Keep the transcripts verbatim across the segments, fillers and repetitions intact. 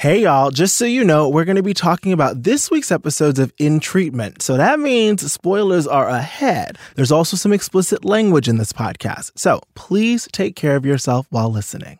Hey, y'all, just so you know, we're going to be talking about this week's episodes of In Treatment. So that means spoilers are ahead. There's also some explicit language in this podcast. So please take care of yourself while listening.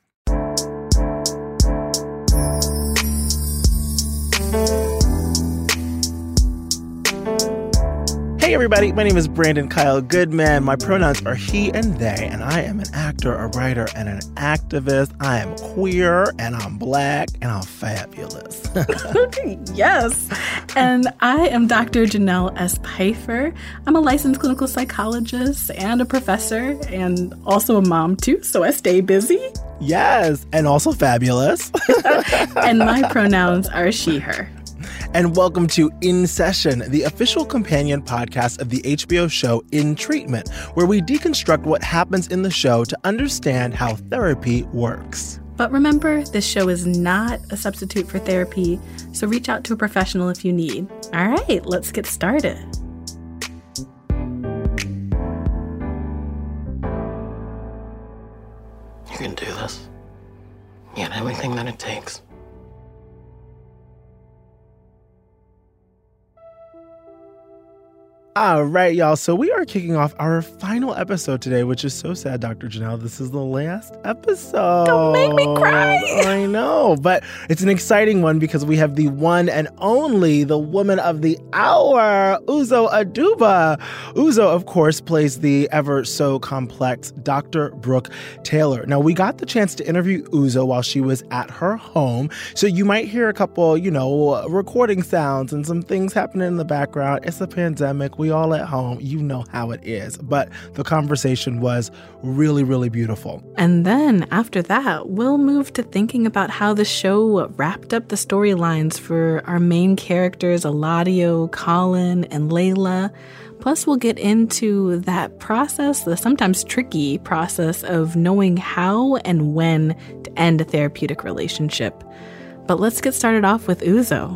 Hey everybody, my name is Brandon Kyle Goodman. My pronouns are he and they, and I am an actor, a writer, and an activist. I am queer, and I'm black, and I'm fabulous. Yes. And I am Doctor Janelle S. Pfeiffer. I'm a licensed clinical psychologist and a professor, and also a mom too, so I stay busy. Yes, and also fabulous. And my pronouns are she, her. And welcome to In Session, the official companion podcast of the H B O show In Treatment, where we deconstruct what happens in the show to understand how therapy works. But remember, this show is not a substitute for therapy, so reach out to a professional if you need. All right, let's get started. You can do this. You got everything that it takes. All right, y'all. So we are kicking off our final episode today, which is so sad, Doctor Janelle. This is the last episode. Don't make me cry. I know, but it's an exciting one because we have the one and only, the woman of the hour, Uzo Aduba. Uzo, of course, plays the ever so complex Doctor Brooke Taylor. Now, we got the chance to interview Uzo while she was at her home, so you might hear a couple, you know, recording sounds and some things happening in the background. It's a pandemic. We all at home, you know how it is. But the conversation was really, really beautiful. And then after that, we'll move to thinking about how the show wrapped up the storylines for our main characters, Eladio, Colin, and Layla. Plus, we'll get into that process, the sometimes tricky process of knowing how and when to end a therapeutic relationship. But let's get started off with Uzo.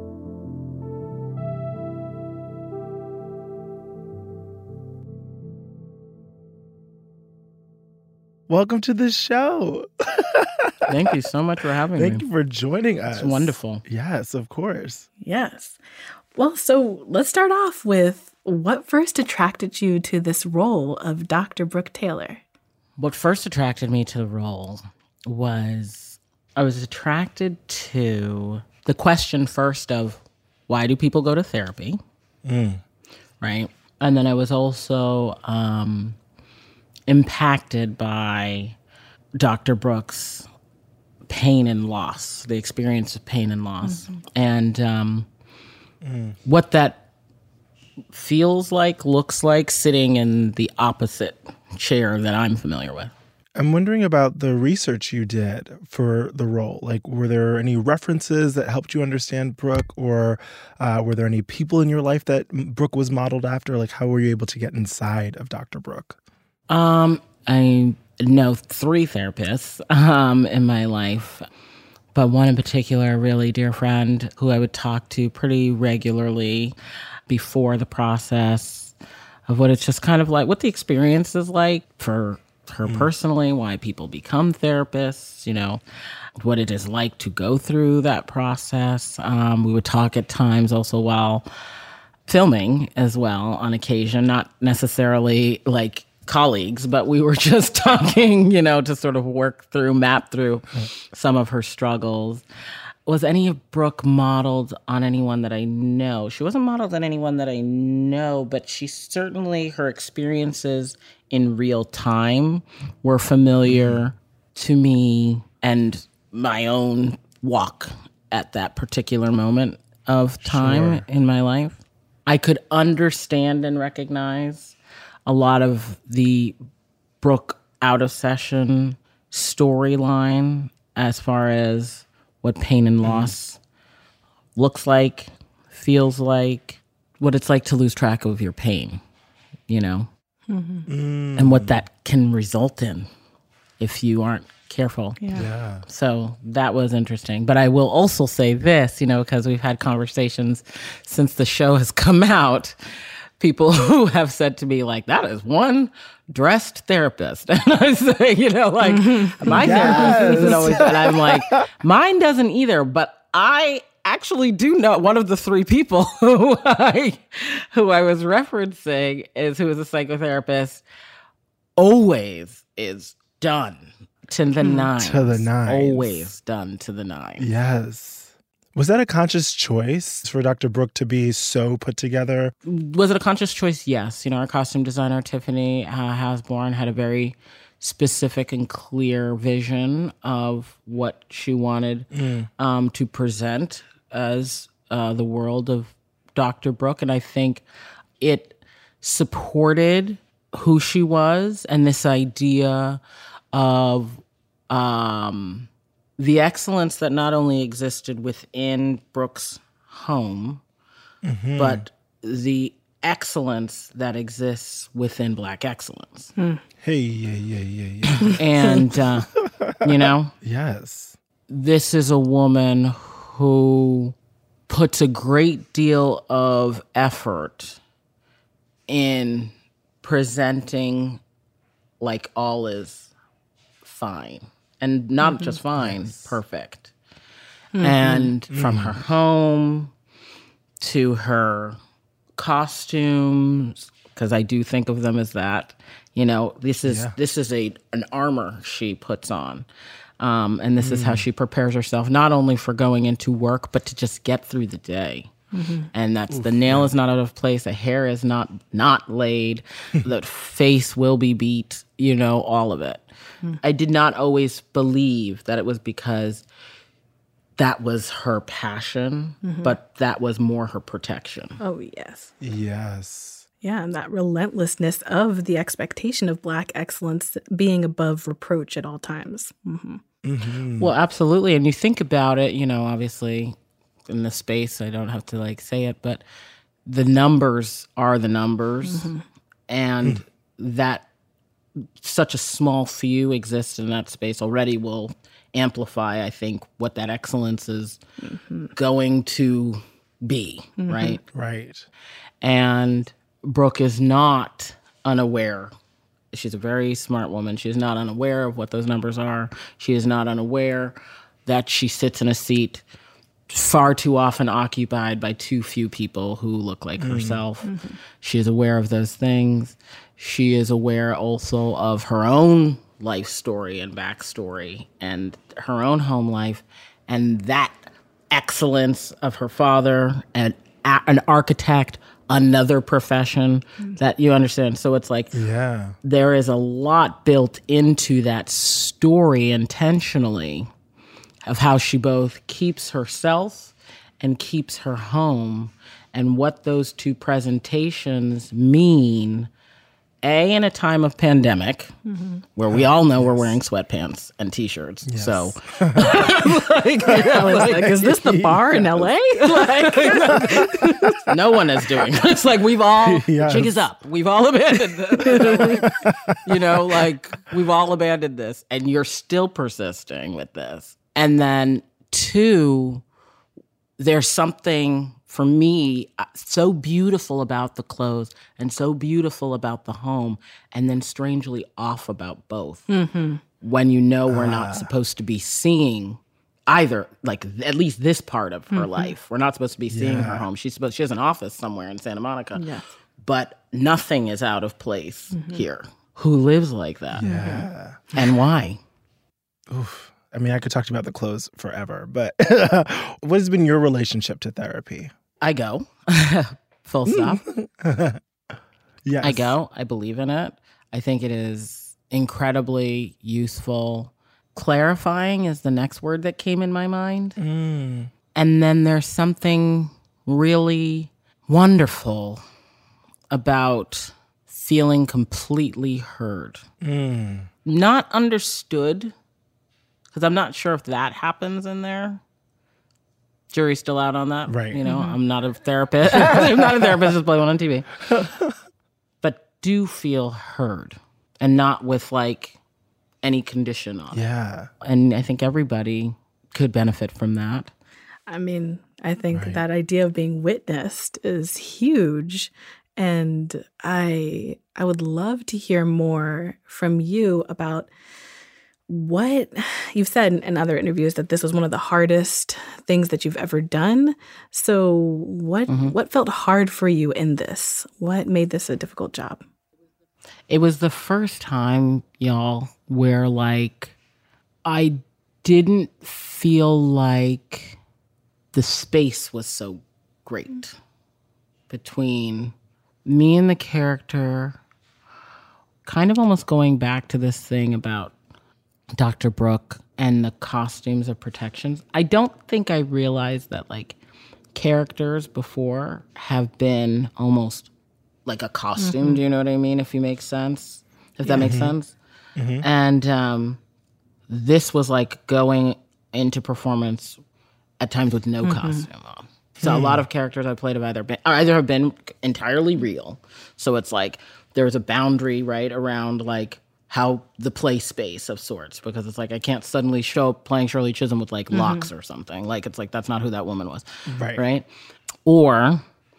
Welcome to the show. Thank you so much for having Thank me. Thank you for joining us. It's wonderful. Yes, of course. Yes. Well, so let's start off with what first attracted you to this role of Doctor Brooke Taylor? What first attracted me to the role was I was attracted to the question first of why do people go to therapy? Mm. Right. And then I was also um, impacted by Doctor Brooke's pain and loss, the experience of pain and loss, mm-hmm. and um, mm. what that feels like, looks like, sitting in the opposite chair that I'm familiar with. I'm wondering about the research you did for the role. Like, were there any references that helped you understand Brooke, or uh, were there any people in your life that Brooke was modeled after? Like, how were you able to get inside of Doctor Brooke? Um, I know three therapists um, in my life, but one in particular, a really dear friend who I would talk to pretty regularly before the process of what it's just kind of like, what the experience is like for her mm. personally, why people become therapists, you know, what it is like to go through that process. Um, we would talk at times also while filming as well on occasion, not necessarily like colleagues, but we were just talking, you know, to sort of work through, map through some of her struggles. Was any of Brooke modeled on anyone that I know? She wasn't modeled on anyone that I know, but she certainly, her experiences in real time were familiar to me and my own walk at that particular moment of time sure. in my life. I could understand and recognize a lot of the Brooke out of session storyline as far as what pain and loss mm. looks like, feels like, what it's like to lose track of your pain, you know, mm-hmm. mm. and what that can result in if you aren't careful. Yeah. yeah. So that was interesting. But I will also say this, you know, because we've had conversations since the show has come out, people who have said to me, like, that is one dressed therapist. And I say, you know, like, my Yes. therapist isn't always, and I'm like, mine doesn't either, but I actually do know one of the three people who I, who I was referencing is who is a psychotherapist, always is done to the nines. To the nines. Always done to the nines. Yes. Was that a conscious choice for Doctor Brooke to be so put together? Was it a conscious choice? Yes. You know, our costume designer, Tiffany uh, Hasborn, had a very specific and clear vision of what she wanted mm. um, to present as uh, the world of Doctor Brooke. And I think it supported who she was and this idea of um, the excellence that not only existed within Brooke's home, mm-hmm. but the excellence that exists within Black excellence. Mm. Hey, yeah, yeah, yeah, yeah. And, uh, you know? Yes. This is a woman who puts a great deal of effort in presenting like all is fine. And not mm-hmm. just fine, yes. perfect. Mm-hmm. And mm-hmm. from her home to her costumes, because I do think of them as that. You know, this is yeah. this is a an armor she puts on. Um, and this mm. is how she prepares herself, not only for going into work, but to just get through the day. Mm-hmm. And that's Oof, the nail yeah. is not out of place. The hair is not not laid. The face will be beat, you know, all of it. I did not always believe that it was because that was her passion, mm-hmm. but that was more her protection. Oh, yes. Yes. Yeah, and that relentlessness of the expectation of Black excellence being above reproach at all times. Mm-hmm. Mm-hmm. Well, absolutely. And you think about it, you know, obviously in the space, I don't have to like say it, but the numbers are the numbers. Mm-hmm. And mm. that such a small few exist in that space already will amplify, I think, what that excellence is mm-hmm. going to be, mm-hmm. right? Right. And Brooke is not unaware. She's a very smart woman. She is not unaware of what those numbers are. She is not unaware that she sits in a seat far too often occupied by too few people who look like mm-hmm. herself. Mm-hmm. She is aware of those things. She is aware also of her own life story and backstory and her own home life and that excellence of her father and a- an architect, another profession mm-hmm. that you understand. So it's like yeah. there is a lot built into that story intentionally of how she both keeps herself and keeps her home and what those two presentations mean. A, in a time of pandemic, mm-hmm. where we all know yes. we're wearing sweatpants and T-shirts. Yes. So, like, yeah, like, like, is this the bar yes. in L A? Like, no one is doing it. It's like we've all, yes. jig is up. We've all abandoned this. You know, like, we've all abandoned this. And you're still persisting with this. And then, two, there's something... for me, so beautiful about the clothes and so beautiful about the home, and then strangely off about both. Mm-hmm. When you know we're ah. not supposed to be seeing either, like at least this part of her mm-hmm. life. We're not supposed to be seeing yeah. her home. She's supposed, she has an office somewhere in Santa Monica, yeah. but nothing is out of place mm-hmm. here. Who lives like that? Yeah. And why? Oof. I mean, I could talk to you about the clothes forever, but what has been your relationship to therapy? I go, full stop. Yes. I go. I believe in it. I think it is incredibly useful. Clarifying is the next word that came in my mind. Mm. And then there's something really wonderful about feeling completely heard. Mm. Not understood, because I'm not sure if that happens in there. Jury's still out on that. Right. You know, Mm-hmm. I'm not a therapist. I'm not a therapist that's playing one on T V. But do feel heard and not with like any condition on yeah. it. And I think everybody could benefit from that. I mean, I think Right. that idea of being witnessed is huge. And I I would love to hear more from you about what you've said in other interviews, that this was one of the hardest things that you've ever done. So what Mm-hmm. what felt hard for you in this? What made this a difficult job? It was the first time, y'all, where like I didn't feel like the space was so great between me and the character, kind of almost going back to this thing about Doctor Brooke and the costumes of protections. I don't think I realized that like characters before have been almost like a costume. Mm-hmm. Do you know what I mean? If you make sense, if that makes sense. Mm-hmm. And um, this was like going into performance at times with no mm-hmm. costume on. So mm. a lot of characters I played have either been either have been entirely real. So it's like there's a boundary right around like how the play space of sorts, because it's like I can't suddenly show up playing Shirley Chisholm with like mm-hmm. locks or something. Like it's like that's not who that woman was, right? Right? Or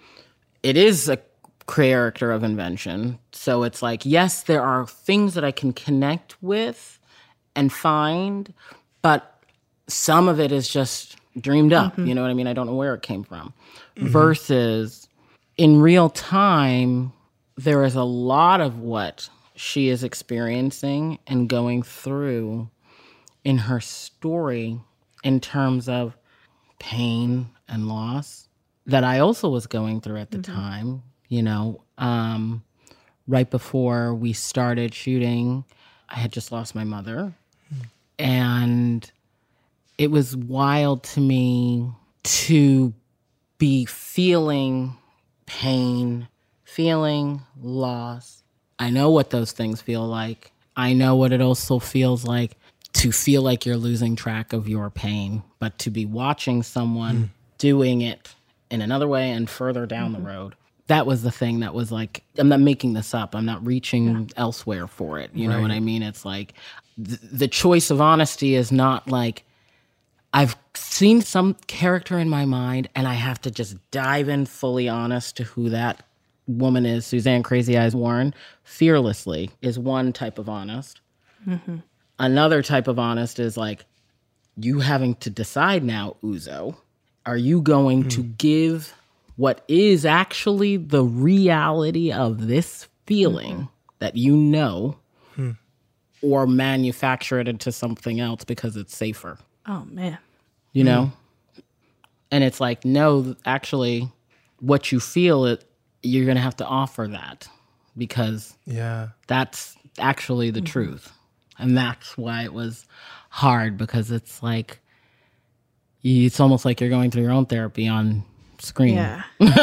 it is a character of invention. So it's like yes, there are things that I can connect with and find, but some of it is just dreamed up, mm-hmm. you know what I mean? I don't know where it came from. Mm-hmm. Versus in real time, there is a lot of what she is experiencing and going through in her story in terms of pain and loss that I also was going through at the mm-hmm. time, you know. Um, right before we started shooting, I had just lost my mother. Mm. And it was wild to me to be feeling pain, feeling loss. I know what those things feel like. I know what it also feels like to feel like you're losing track of your pain, but to be watching someone mm. doing it in another way and further down mm-hmm. the road. That was the thing that was like, I'm not making this up. I'm not reaching yeah. elsewhere for it. You right. know what I mean? It's like th- the choice of honesty is not like, I've seen some character in my mind and I have to just dive in fully honest to who that woman is. Suzanne Crazy Eyes Warren, fearlessly, is one type of honest. Mm-hmm. Another type of honest is like, you having to decide now, Uzo, are you going mm. to give what is actually the reality of this feeling mm-hmm. that you know, mm. or manufacture it into something else because it's safer? Oh, man. You know? Mm. And it's like, no, actually, what you feel, it, you're going to have to offer that because yeah. that's actually the mm-hmm. truth. And that's why it was hard, because it's like, it's almost like you're going through your own therapy on screen. Yeah.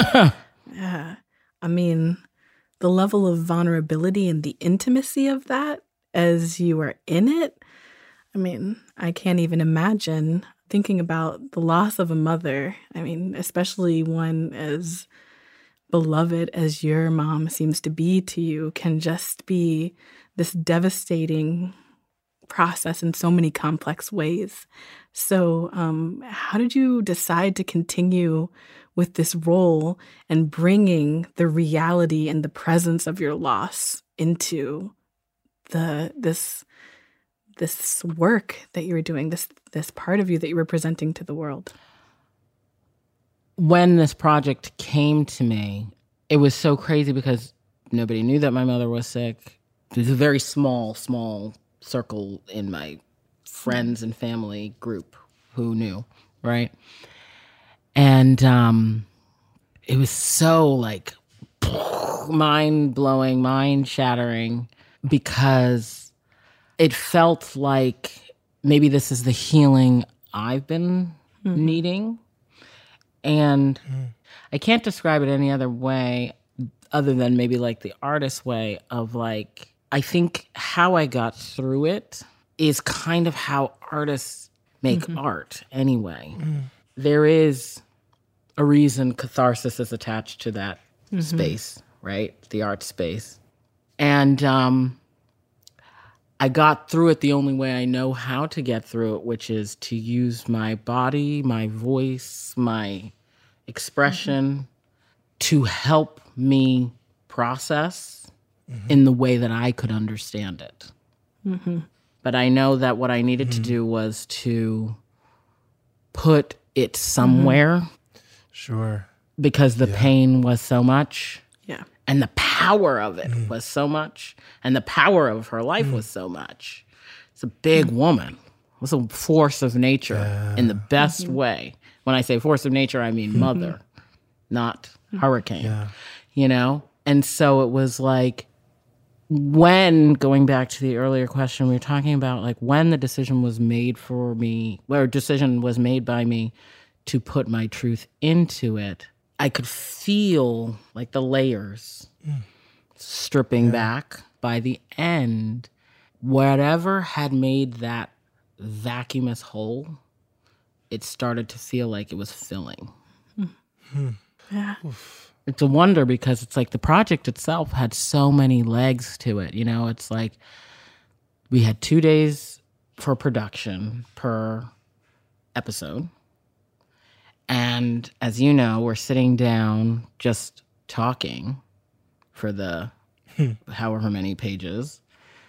yeah. I mean, the level of vulnerability and the intimacy of that as you are in it, I mean, I can't even imagine thinking about the loss of a mother. I mean, especially one as beloved as your mom seems to be to you, can just be this devastating process in so many complex ways. So um, how did you decide to continue with this role and bringing the reality and the presence of your loss into the this this work that you were doing, this this part of you that you were presenting to the world? When this project came to me, it was so crazy because nobody knew that my mother was sick. There's a very small, small circle in my friends and family group who knew, right? And um, it was so like mind-blowing, mind-shattering, because it felt like maybe this is the healing I've been mm-hmm. needing. And mm. I can't describe it any other way other than maybe like the artist way of like, I think how I got through it is kind of how artists make mm-hmm. art anyway. Mm. There is a reason catharsis is attached to that mm-hmm. space, right? The art space. And um, I got through it the only way I know how to get through it, which is to use my body, my voice, my expression mm-hmm. to help me process mm-hmm. in the way that I could understand it. Mm-hmm. But I know that what I needed mm-hmm. to do was to put it somewhere. Mm-hmm. Sure. Because the yeah. pain was so much. Yeah. And the power of it mm. was so much. And the power of her life mm. was so much. It's a big mm. woman. It was a force of nature yeah. in the best mm-hmm. way. When I say force of nature, I mean mother, mm-hmm. not hurricane. Yeah. You know? And so it was like, when, going back to the earlier question, we were talking about like when the decision was made for me, or decision was made by me to put my truth into it, I could feel like the layers mm. stripping yeah. back. By the end, whatever had made that vacuumous hole, it started to feel like it was filling. Mm. Yeah. Oof. It's a wonder because it's like the project itself had so many legs to it. You know, it's like we had two days for production per episode. And as you know, we're sitting down just talking for the however many pages.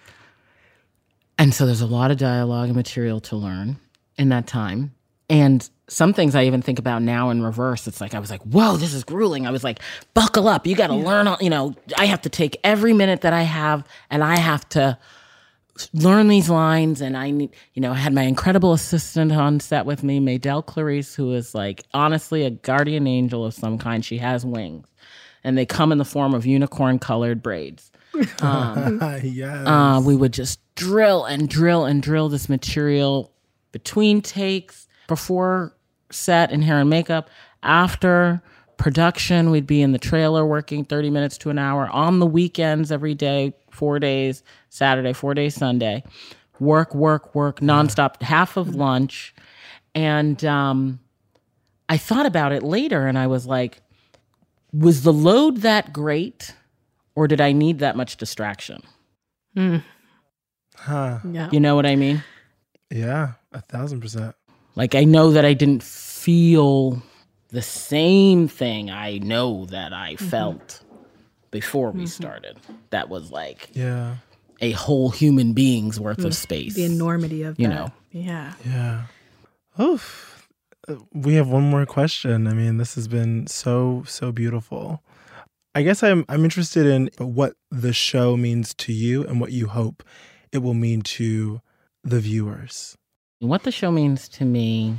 And so there's a lot of dialogue and material to learn in that time. And some things I even think about now in reverse. It's like, I was like, whoa, this is grueling. I was like, buckle up. You got to yeah. learn, all, you know, I have to take every minute that I have and I have to learn these lines. And I need, you know, I had my incredible assistant on set with me, Maydell Clarice, who is like, honestly, a guardian angel of some kind. She has wings and they come in the form of unicorn colored braids. Um, yes. uh, we would just drill and drill and drill this material between takes, before set and hair and makeup. After production, we'd be in the trailer working thirty minutes to an hour on the weekends every day, four days, Saturday, four days, Sunday. Work, work, work, nonstop, half of lunch. And um, I thought about it later and I was like, was the load that great or did I need that much distraction? Mm. Huh. Yeah. You know what I mean? Yeah, a thousand percent. Like, I know that I didn't feel the same thing I know that I mm-hmm. felt before we mm-hmm. started. That was like yeah. a whole human being's worth mm-hmm. of space. The enormity of you that. know. Yeah. Yeah. Oof. We have one more question. I mean, this has been so, so beautiful. I guess I'm I'm interested in what the show means to you and what you hope it will mean to the viewers. What the show means to me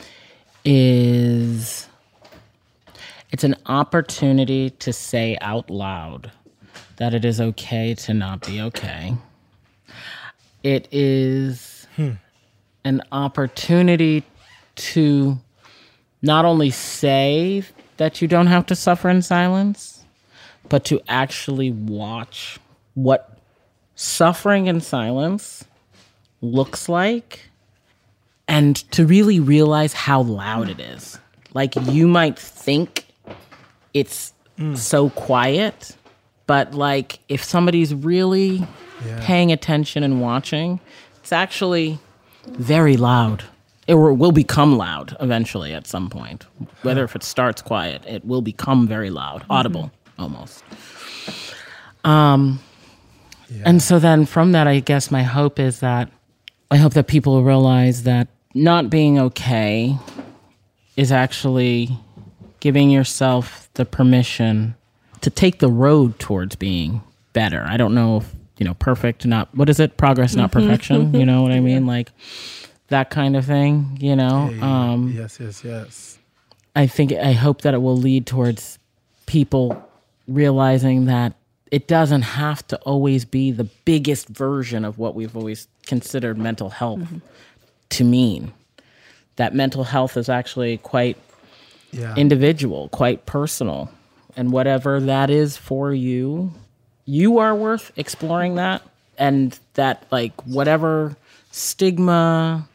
is it's an opportunity to say out loud that it is okay to not be okay. It is hmm. an opportunity to not only say that you don't have to suffer in silence, but to actually watch what suffering in silence looks like and to really realize how loud it is. Like, you might think it's mm. so quiet, but like if somebody's really yeah. paying attention and watching, it's actually very loud. It will become loud eventually at some point. Whether if it starts quiet, it will become very loud, audible mm-hmm. almost. Um, yeah. And so then from that, I guess my hope is that I hope that people realize that not being okay is actually giving yourself the permission to take the road towards being better. I don't know if, you know, perfect, not, what is it? Progress, not perfection. You know what I mean? Like that kind of thing, you know? Hey, um, yes, yes, yes. I think, I hope that it will lead towards people realizing that it doesn't have to always be the biggest version of what we've always considered mental health mm-hmm. to mean. That mental health is actually quite yeah. individual, quite personal. And whatever that is for you, you are worth exploring that. And that, like, whatever stigma,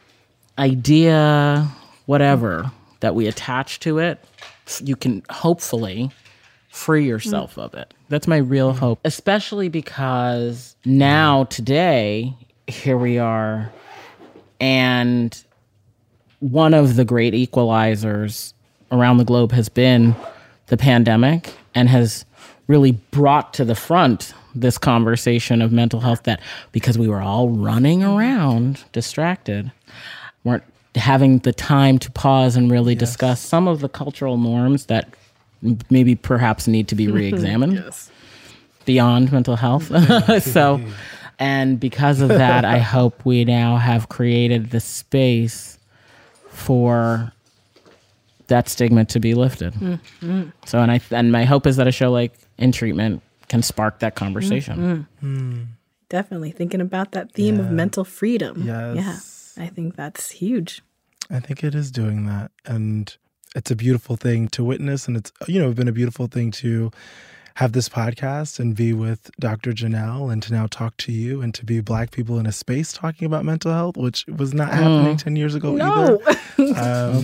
idea, whatever that we attach to it, you can hopefully free yourself mm. of it. That's my real hope, especially because now, today, here we are, and one of the great equalizers around the globe has been the pandemic and has really brought to the front this conversation of mental health, that because we were all running around distracted, weren't having the time to pause and really yes. discuss some of the cultural norms that maybe perhaps need to be re-examined yes. beyond mental health. So, and because of that, I hope we now have created the space for that stigma to be lifted. Mm-hmm. So, and I and my hope is that a show like In Treatment can spark that conversation. Mm-hmm. Mm. Definitely thinking about that theme yeah. of mental freedom. Yes. Yeah, I think that's huge. I think it is doing that, and it's a beautiful thing to witness, and it's, you know, been a beautiful thing to have this podcast and be with Doctor Janelle and to now talk to you and to be Black people in a space talking about mental health, which was not happening mm. ten years ago no. either.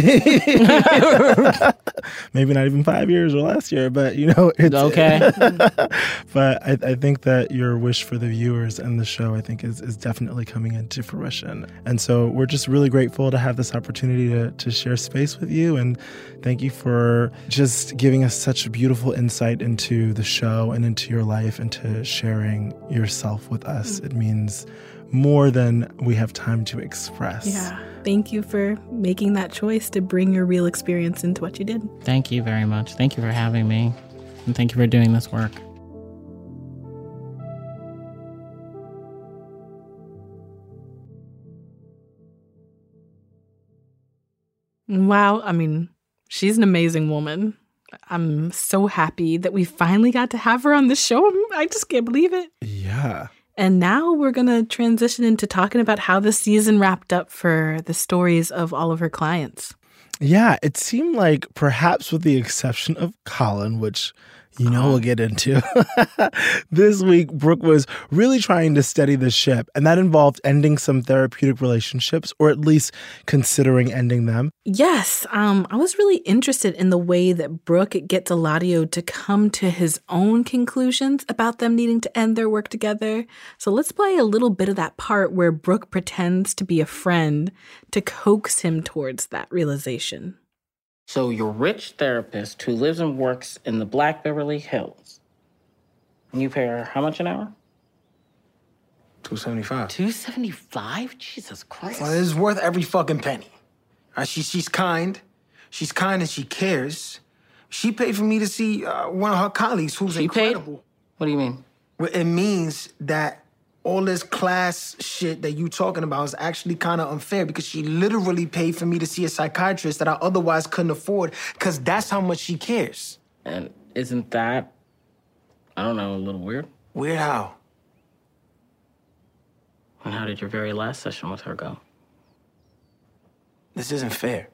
Um, maybe not even five years or last year, but, you know, it's okay. But I, I think that your wish for the viewers and the show, I think, is, is definitely coming into fruition. And so we're just really grateful to have this opportunity to, to share space with you. And thank you for just giving us such beautiful insight into to the show and into your life and to sharing yourself with us. Mm. It means more than we have time to express. Yeah. Thank you for making that choice to bring your real experience into what you did. Thank you very much. Thank you for having me. And thank you for doing this work. Wow. I mean, she's an amazing woman. I'm so happy that we finally got to have her on the show. I just can't believe it. Yeah. And now we're going to transition into talking about how the season wrapped up for the stories of all of her clients. Yeah, it seemed like, perhaps with the exception of Colin, which, you know, we'll get into, this week, Brooke was really trying to steady the ship. And that involved ending some therapeutic relationships, or at least considering ending them. Yes. Um, I was really interested in the way that Brooke gets Eladio to come to his own conclusions about them needing to end their work together. So let's play a little bit of that part where Brooke pretends to be a friend to coax him towards that realization. So your rich therapist who lives and works in the Black Beverly Hills, and you pay her how much an hour? two seventy-five. two seventy-five? Jesus Christ. Well, it's worth every fucking penny. Uh, she, she's kind. She's kind and she cares. She paid for me to see uh, one of her colleagues who's she incredible. Paid? What do you mean? Well, it means that all this class shit that you talking about is actually kind of unfair, because she literally paid for me to see a psychiatrist that I otherwise couldn't afford, because that's how much she cares. And isn't that, I don't know, a little weird? Weird how? And how did your very last session with her go? This isn't fair.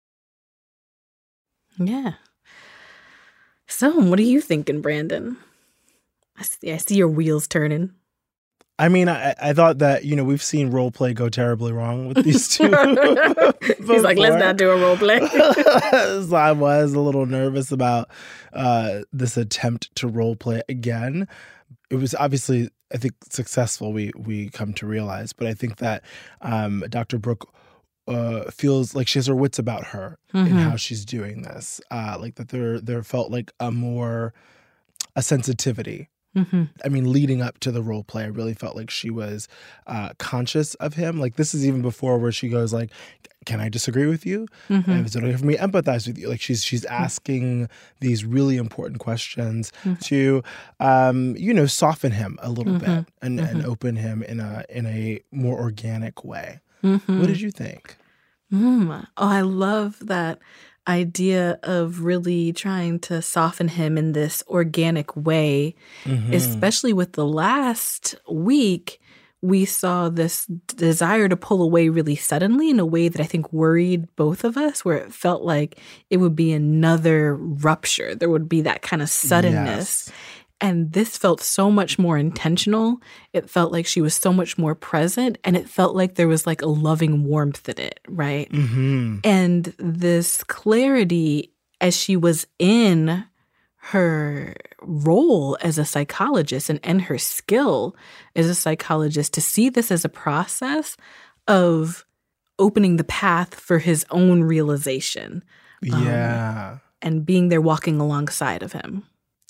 Yeah. So, what are you thinking, Brandon? I see, I see your wheels turning. I mean, I, I thought that, you know, we've seen role play go terribly wrong with these two. He's like, let's not do a role play. So I was a little nervous about uh, this attempt to role play again. It was obviously, I think, successful, we we come to realize. But I think that um, Doctor Brooke uh, feels like she has her wits about her mm-hmm. in how she's doing this. Uh, like that there, there felt like a more, a sensitivity. Mm-hmm. I mean, leading up to the role play, I really felt like she was uh, conscious of him. Like, this is even before where she goes like, can I disagree with you? Mm-hmm. And is it okay for me to empathize with you? Like, she's she's asking mm-hmm. these really important questions mm-hmm. to, um, you know, soften him a little mm-hmm. bit and, mm-hmm. and open him in a in a more organic way. Mm-hmm. What did you think? Mm. Oh, I love that idea of really trying to soften him in this organic way, mm-hmm. especially with the last week, we saw this desire to pull away really suddenly in a way that I think worried both of us, where it felt like it would be another rupture. There would be that kind of suddenness. Yes. And this felt so much more intentional. It felt like she was so much more present, and it felt like there was like a loving warmth in it, right? Mm-hmm. And this clarity as she was in her role as a psychologist and, and her skill as a psychologist, to see this as a process of opening the path for his own realization. Yeah. Um, and being there walking alongside of him.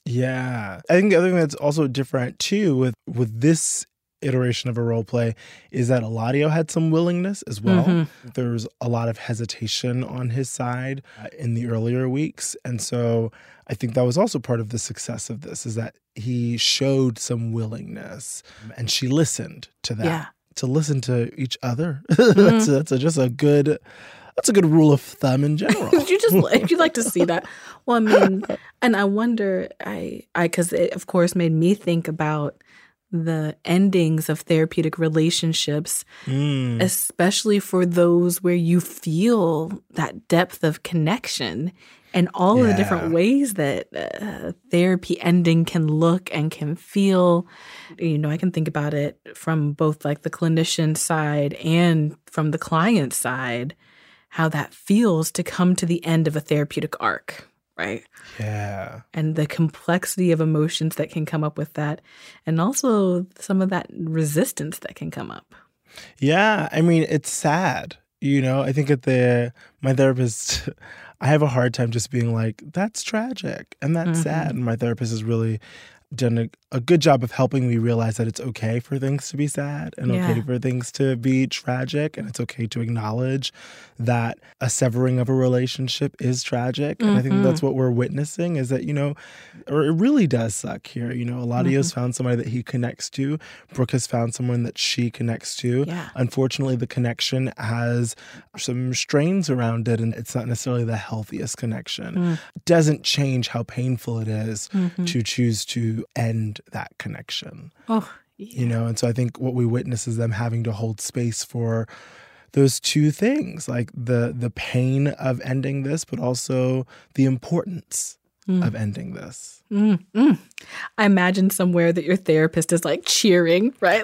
Yeah. I think the other thing that's also different too with with this iteration of a role play is that Eladio had some willingness as well. Mm-hmm. There was a lot of hesitation on his side uh, in the earlier weeks. And so I think that was also part of the success of this, is that he showed some willingness and she listened to that. Yeah. To listen to each other. Mm-hmm. that's a, that's a, just a good that's a good rule of thumb in general. you just like you like to see that. Well, I mean, and I wonder, I I because it of course made me think about the endings of therapeutic relationships, mm. especially for those where you feel that depth of connection and all yeah. of the different ways that uh, therapy ending can look and can feel. You know, I can think about it from both like the clinician side and from the client side, how that feels to come to the end of a therapeutic arc. Right? Yeah. And the complexity of emotions that can come up with that. And also some of that resistance that can come up. Yeah. I mean, it's sad. You know, I think at the, my therapist, I have a hard time just being like, that's tragic and that's mm-hmm. sad. And my therapist has really done a, a good job of helping me realize that it's okay for things to be sad and yeah. okay for things to be tragic, and it's okay to acknowledge that a severing of a relationship is tragic. Mm-hmm. And I think that's what we're witnessing, is that, you know, or it really does suck here. You know, Eladio's mm-hmm. found somebody that he connects to. Brooke has found someone that she connects to. Yeah. Unfortunately, the connection has some strains around it, and it's not necessarily the healthiest connection. Mm. It doesn't change how painful it is mm-hmm. to choose to end that connection. Oh, yeah. You know, and so I think what we witness is them having to hold space for those two things, like the the pain of ending this, but also the importance mm. of ending this. Mm, mm. I imagine somewhere that your therapist is like cheering, right?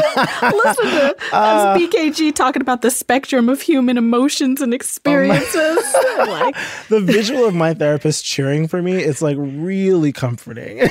Listen to uh, B K G talking about the spectrum of human emotions and experiences. Oh like, the visual of my therapist cheering for me is like really comforting.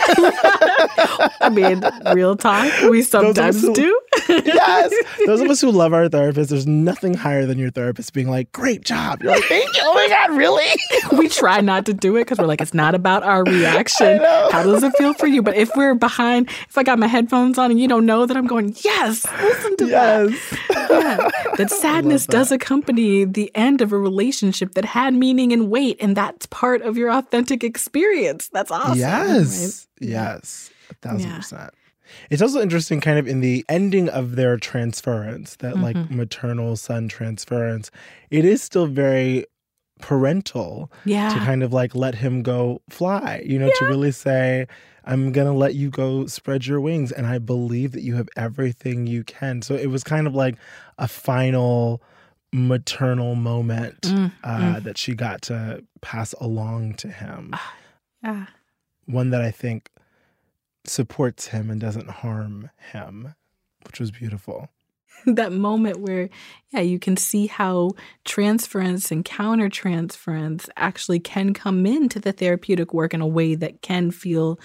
I mean, real talk, we sometimes who, do. Yes. Those of us who love our therapists, there's nothing higher than your therapist being like, great job. You're like, thank you. Oh my God, really? We try not to do it because we're like, it's not about our reaction. How does it feel for you? But if we're behind, if I got my headphones on and you don't know that, I'm going, yes, listen to yes. that. Yeah. That sadness that. does accompany the end of a relationship that had meaning and weight, and that's part of your authentic experience. That's awesome. Yes. Right? Yes. A thousand yeah. percent. It's also interesting kind of in the ending of their transference, that mm-hmm. like maternal son transference, it is still very parental yeah. to kind of like let him go fly, you know, yeah. to really say, I'm going to let you go spread your wings. And I believe that you have everything you can. So it was kind of like a final maternal moment mm, uh, mm. that she got to pass along to him. Uh, yeah. One that I think supports him and doesn't harm him, which was beautiful. That moment where, yeah, you can see how transference and countertransference actually can come into the therapeutic work in a way that can feel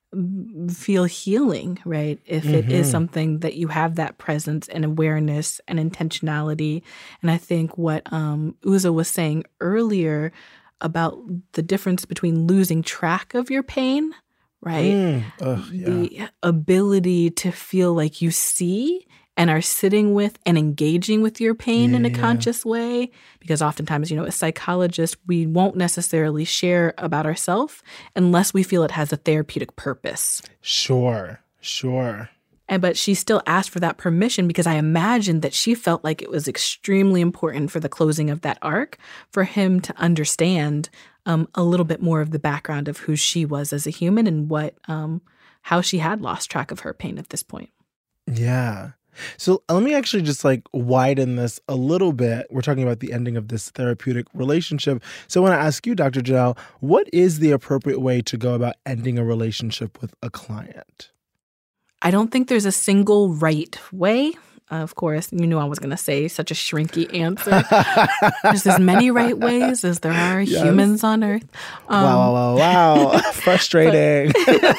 feel healing, right? If mm-hmm. it is something that you have that presence and awareness and intentionality. And I think what um, Uzo was saying earlier about the difference between losing track of your pain, right? Mm. Ugh, yeah. The ability to feel like you see and are sitting with and engaging with your pain yeah, in a yeah. conscious way. Because oftentimes, you know, as psychologists, we won't necessarily share about ourselves unless we feel it has a therapeutic purpose. Sure, sure. And but she still asked for that permission because I imagined that she felt like it was extremely important for the closing of that arc for him to understand um, a little bit more of the background of who she was as a human and what um, how she had lost track of her pain at this point. Yeah. So let me actually just like widen this a little bit. We're talking about the ending of this therapeutic relationship. So I want to ask you, Doctor Janelle, what is the appropriate way to go about ending a relationship with a client? I don't think there's a single right way. Uh, of course, you knew I was going to say such a shrinky answer. There's as many right ways as there are yes. humans on Earth. Um, wow, wow, wow, wow. Frustrating.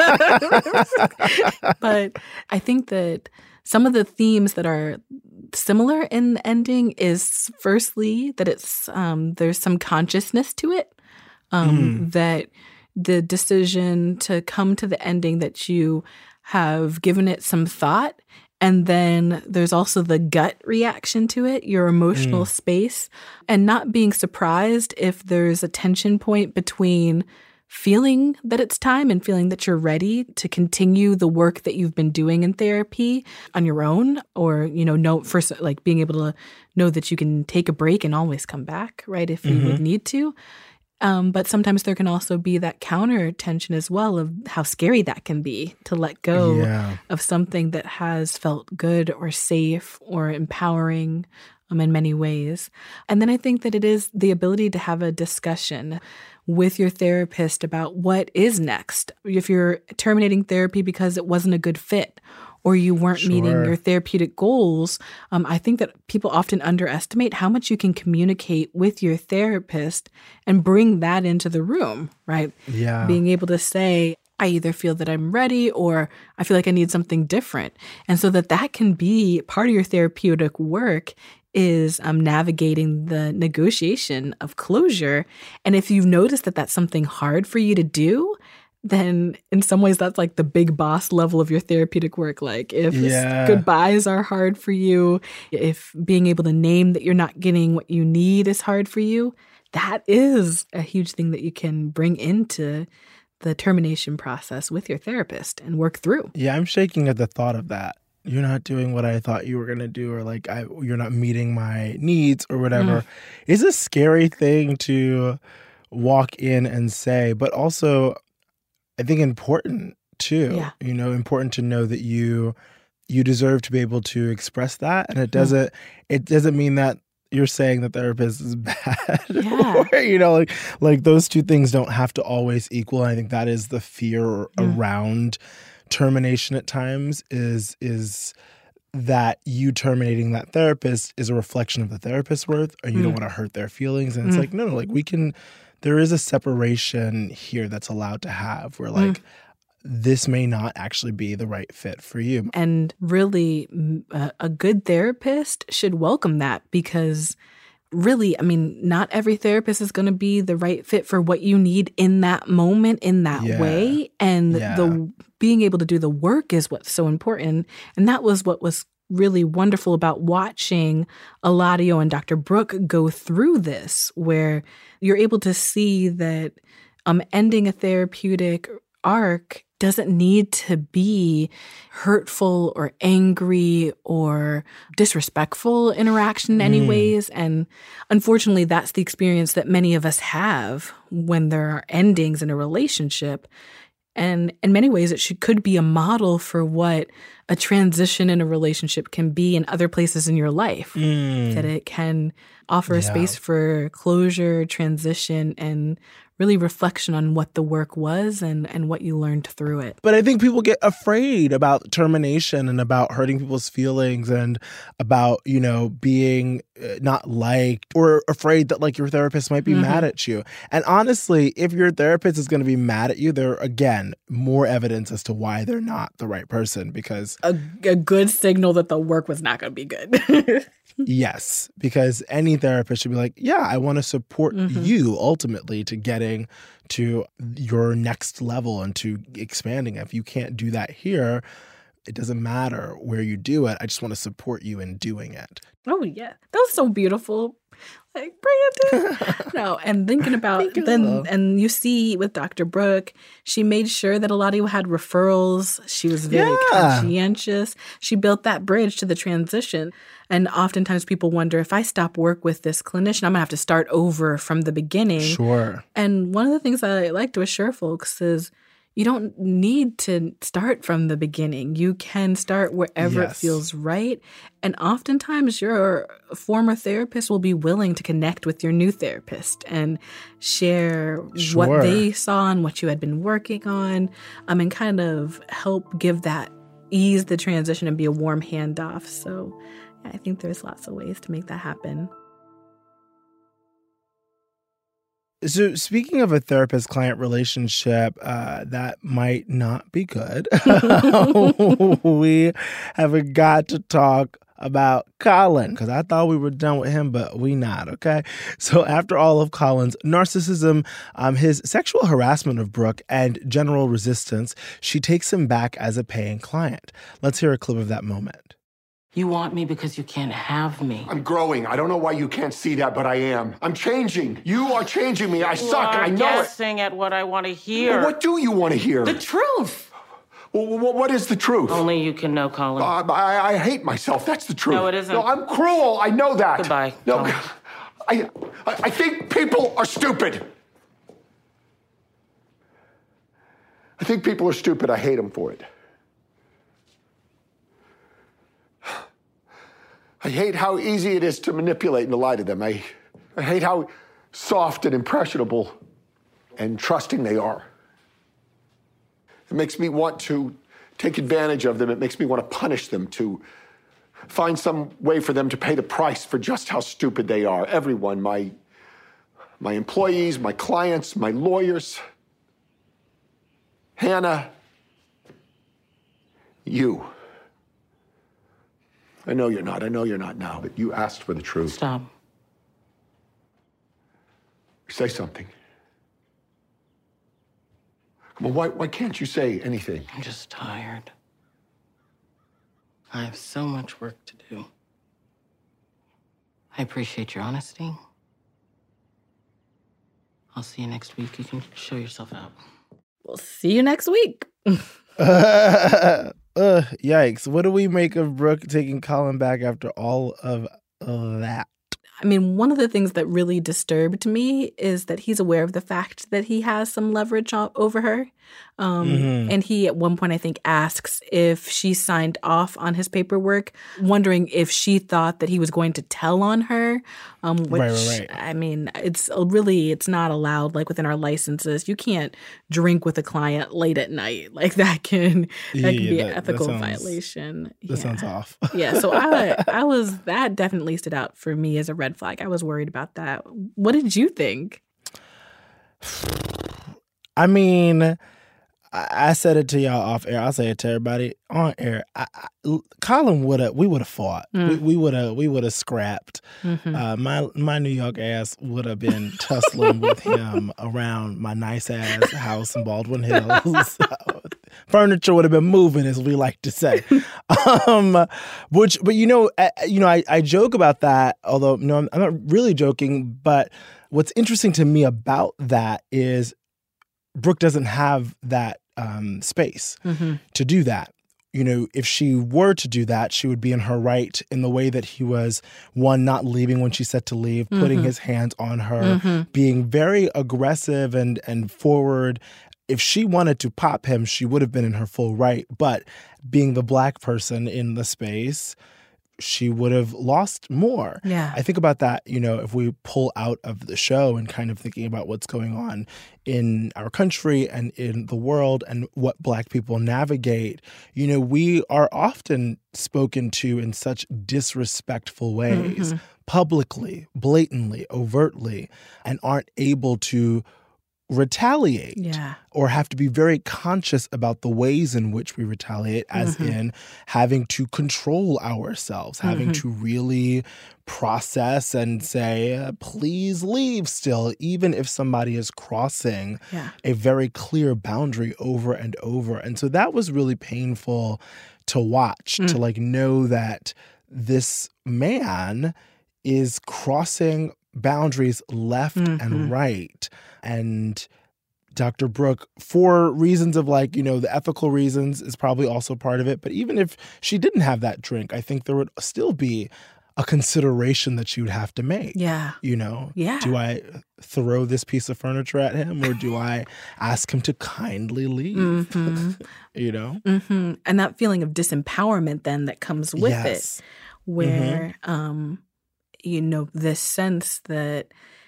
But, but I think that some of the themes that are similar in the ending is, firstly, that it's um, there's some consciousness to it, um, mm. that the decision to come to the ending that you have given it some thought. And then there's also the gut reaction to it, your emotional mm. space, and not being surprised if there's a tension point between feeling that it's time and feeling that you're ready to continue the work that you've been doing in therapy on your own, or, you know, know first, like being able to know that you can take a break and always come back, right, if mm-hmm. you would need to. Um, but sometimes there can also be that counter tension as well of how scary that can be to let go yeah. of something that has felt good or safe or empowering um, in many ways. And then I think that it is the ability to have a discussion with your therapist about what is next. If you're terminating therapy because it wasn't a good fit, or you weren't sure. meeting your therapeutic goals, um, I think that people often underestimate how much you can communicate with your therapist and bring that into the room, right? Yeah. Being able to say, I either feel that I'm ready or I feel like I need something different. And so that that can be part of your therapeutic work is um, navigating the negotiation of closure. And if you've noticed that that's something hard for you to do, then in some ways that's like the big boss level of your therapeutic work. Like if yeah. goodbyes are hard for you, if being able to name that you're not getting what you need is hard for you, that is a huge thing that you can bring into the termination process with your therapist and work through. Yeah, I'm shaking at the thought of that. You're not doing what I thought you were going to do, or like I, you're not meeting my needs or whatever. Mm. It's a scary thing to walk in and say, but also I think important too, yeah. you know, important to know that you you deserve to be able to express that. And it doesn't mm. it doesn't mean that you're saying the therapist is bad. Yeah. or, you know, like like those two things don't have to always equal. And I think that is the fear mm. around termination at times is is that you terminating that therapist is a reflection of the therapist's worth, or you mm. don't want to hurt their feelings. And it's mm. like, no, no, like we can there is a separation here that's allowed to have where like mm. this may not actually be the right fit for you. And really a, a good therapist should welcome that, because really, I mean, not every therapist is going to be the right fit for what you need in that moment, in that yeah. way. And yeah. the being able to do the work is what's so important. And that was what was really wonderful about watching Eladio and Doctor Brooke go through this, where you're able to see that um, ending a therapeutic arc doesn't need to be hurtful or angry or disrespectful interaction in any mm. ways. And unfortunately, that's the experience that many of us have when there are endings in a relationship. And in many ways, it should, could be a model for what a transition in a relationship can be in other places in your life. Mm. That it can offer yeah. a space for closure, transition, and really reflection on what the work was and, and what you learned through it. But I think people get afraid about termination and about hurting people's feelings and about, you know, being not liked, or afraid that like your therapist might be mm-hmm. mad at you. And honestly, if your therapist is going to be mad at you, there are, again, more evidence as to why they're not the right person, because a, a good signal that the work was not going to be good. Yes, because any therapist should be like, yeah, I want to support mm-hmm. you ultimately to getting to your next level and to expanding. If you can't do that here, it doesn't matter where you do it. I just want to support you in doing it. Oh, yeah. That was so beautiful. Like, Brandon. No, and thinking about then, and you see with Doctor Brooke, she made sure that Eladio had referrals. She was very yeah. conscientious. She built that bridge to the transition. And oftentimes people wonder, if I stop work with this clinician, I'm going to have to start over from the beginning. Sure. And one of the things I like to assure folks is, you don't need to start from the beginning. You can start wherever yes. it feels right. And oftentimes your former therapist will be willing to connect with your new therapist and share sure. what they saw and what you had been working on, um, and kind of help give that, ease the transition and be a warm handoff. So yeah, I think there's lots of ways to make that happen. So speaking of a therapist-client relationship uh, that might not be good, we have got to talk about Colin, because I thought we were done with him, but we not, okay? So after all of Colin's narcissism, um, his sexual harassment of Brooke, and general resistance, she takes him back as a paying client. Let's hear a clip of that moment. You want me because you can't have me. I'm growing. I don't know why you can't see that, but I am. I'm changing. You are changing me. I You suck. are I know guessing at what I want to hear. it. What do you want to hear? The truth. Well, wh- what is the truth? Only you can know, Colin. Uh, I, I hate myself. That's the truth. No, it isn't. No, I'm cruel. I know that. Goodbye, No, Colin. I, I, I think people are stupid. I think people are stupid. I hate them for it. I hate how easy it is to manipulate and to lie to them. I, I hate how soft and impressionable and trusting they are. It makes me want to take advantage of them. It makes me want to punish them, to find some way for them to pay the price for just how stupid they are. Everyone, my, my employees, my clients, my lawyers, Hannah, you. I know you're not. I know you're not now, but you asked for the truth. Stop. Say something. Come on, why, why can't you say anything? I'm just tired. I have so much work to do. I appreciate your honesty. I'll see you next week. You can show yourself out. We'll see you next week. uh, yikes. What do we make of Brooke taking Colin back after all of that? I mean, one of the things that really disturbed me is that he's aware of the fact that he has some leverage o- over her. Um, mm-hmm. And he, at one point, I think, asks if she signed off on his paperwork, wondering if she thought that he was going to tell on her, um, which, right, right, right. I mean, it's really, it's not allowed, like, within our licenses. You can't drink with a client late at night. Like, that can, that yeah, can be that, an ethical that sounds, violation. That yeah. sounds off. yeah, so I, I was, that definitely stood out for me as a red flag. I was worried about that. What did you think? I mean, I said it to y'all off air. I'll say it to everybody on air. I, I, Colin would have, we would have fought. Mm. We would have, we would have scrapped. Mm-hmm. Uh, my my New York ass would have been tussling with him around my nice ass house in Baldwin Hills. Furniture would have been moving, as we like to say. um, which, but you know, I, you know, I, I joke about that. Although no, I'm, I'm not really joking. But what's interesting to me about that is Brooke doesn't have that um, space mm-hmm. to do that. You know, if she were to do that, she would be in her right in the way that he was, one, not leaving when she said to leave, mm-hmm. putting his hands on her, mm-hmm. being very aggressive and and forward. If she wanted to pop him, she would have been in her full right. But being the Black person in the space, she would have lost more. Yeah. I think about that, you know, if we pull out of the show and kind of thinking about what's going on in our country and in the world and what Black people navigate, you know, we are often spoken to in such disrespectful ways, mm-hmm. publicly, blatantly, overtly, and aren't able to retaliate yeah. or have to be very conscious about the ways in which we retaliate, as mm-hmm. in having to control ourselves, having mm-hmm. to really process and say, uh, please leave still, even if somebody is crossing yeah. a very clear boundary over and over. And so that was really painful to watch, mm. to like know that this man is crossing boundaries left mm-hmm. and right. And Doctor Brooke, for reasons of like, you know, the ethical reasons is probably also part of it. But even if she didn't have that drink, I think there would still be a consideration that she would have to make. Yeah. You know, yeah. do I throw this piece of furniture at him or do I ask him to kindly leave? Mm-hmm. You know? Mm-hmm. And that feeling of disempowerment then that comes with yes. it, where, mm-hmm. um, you know, this sense that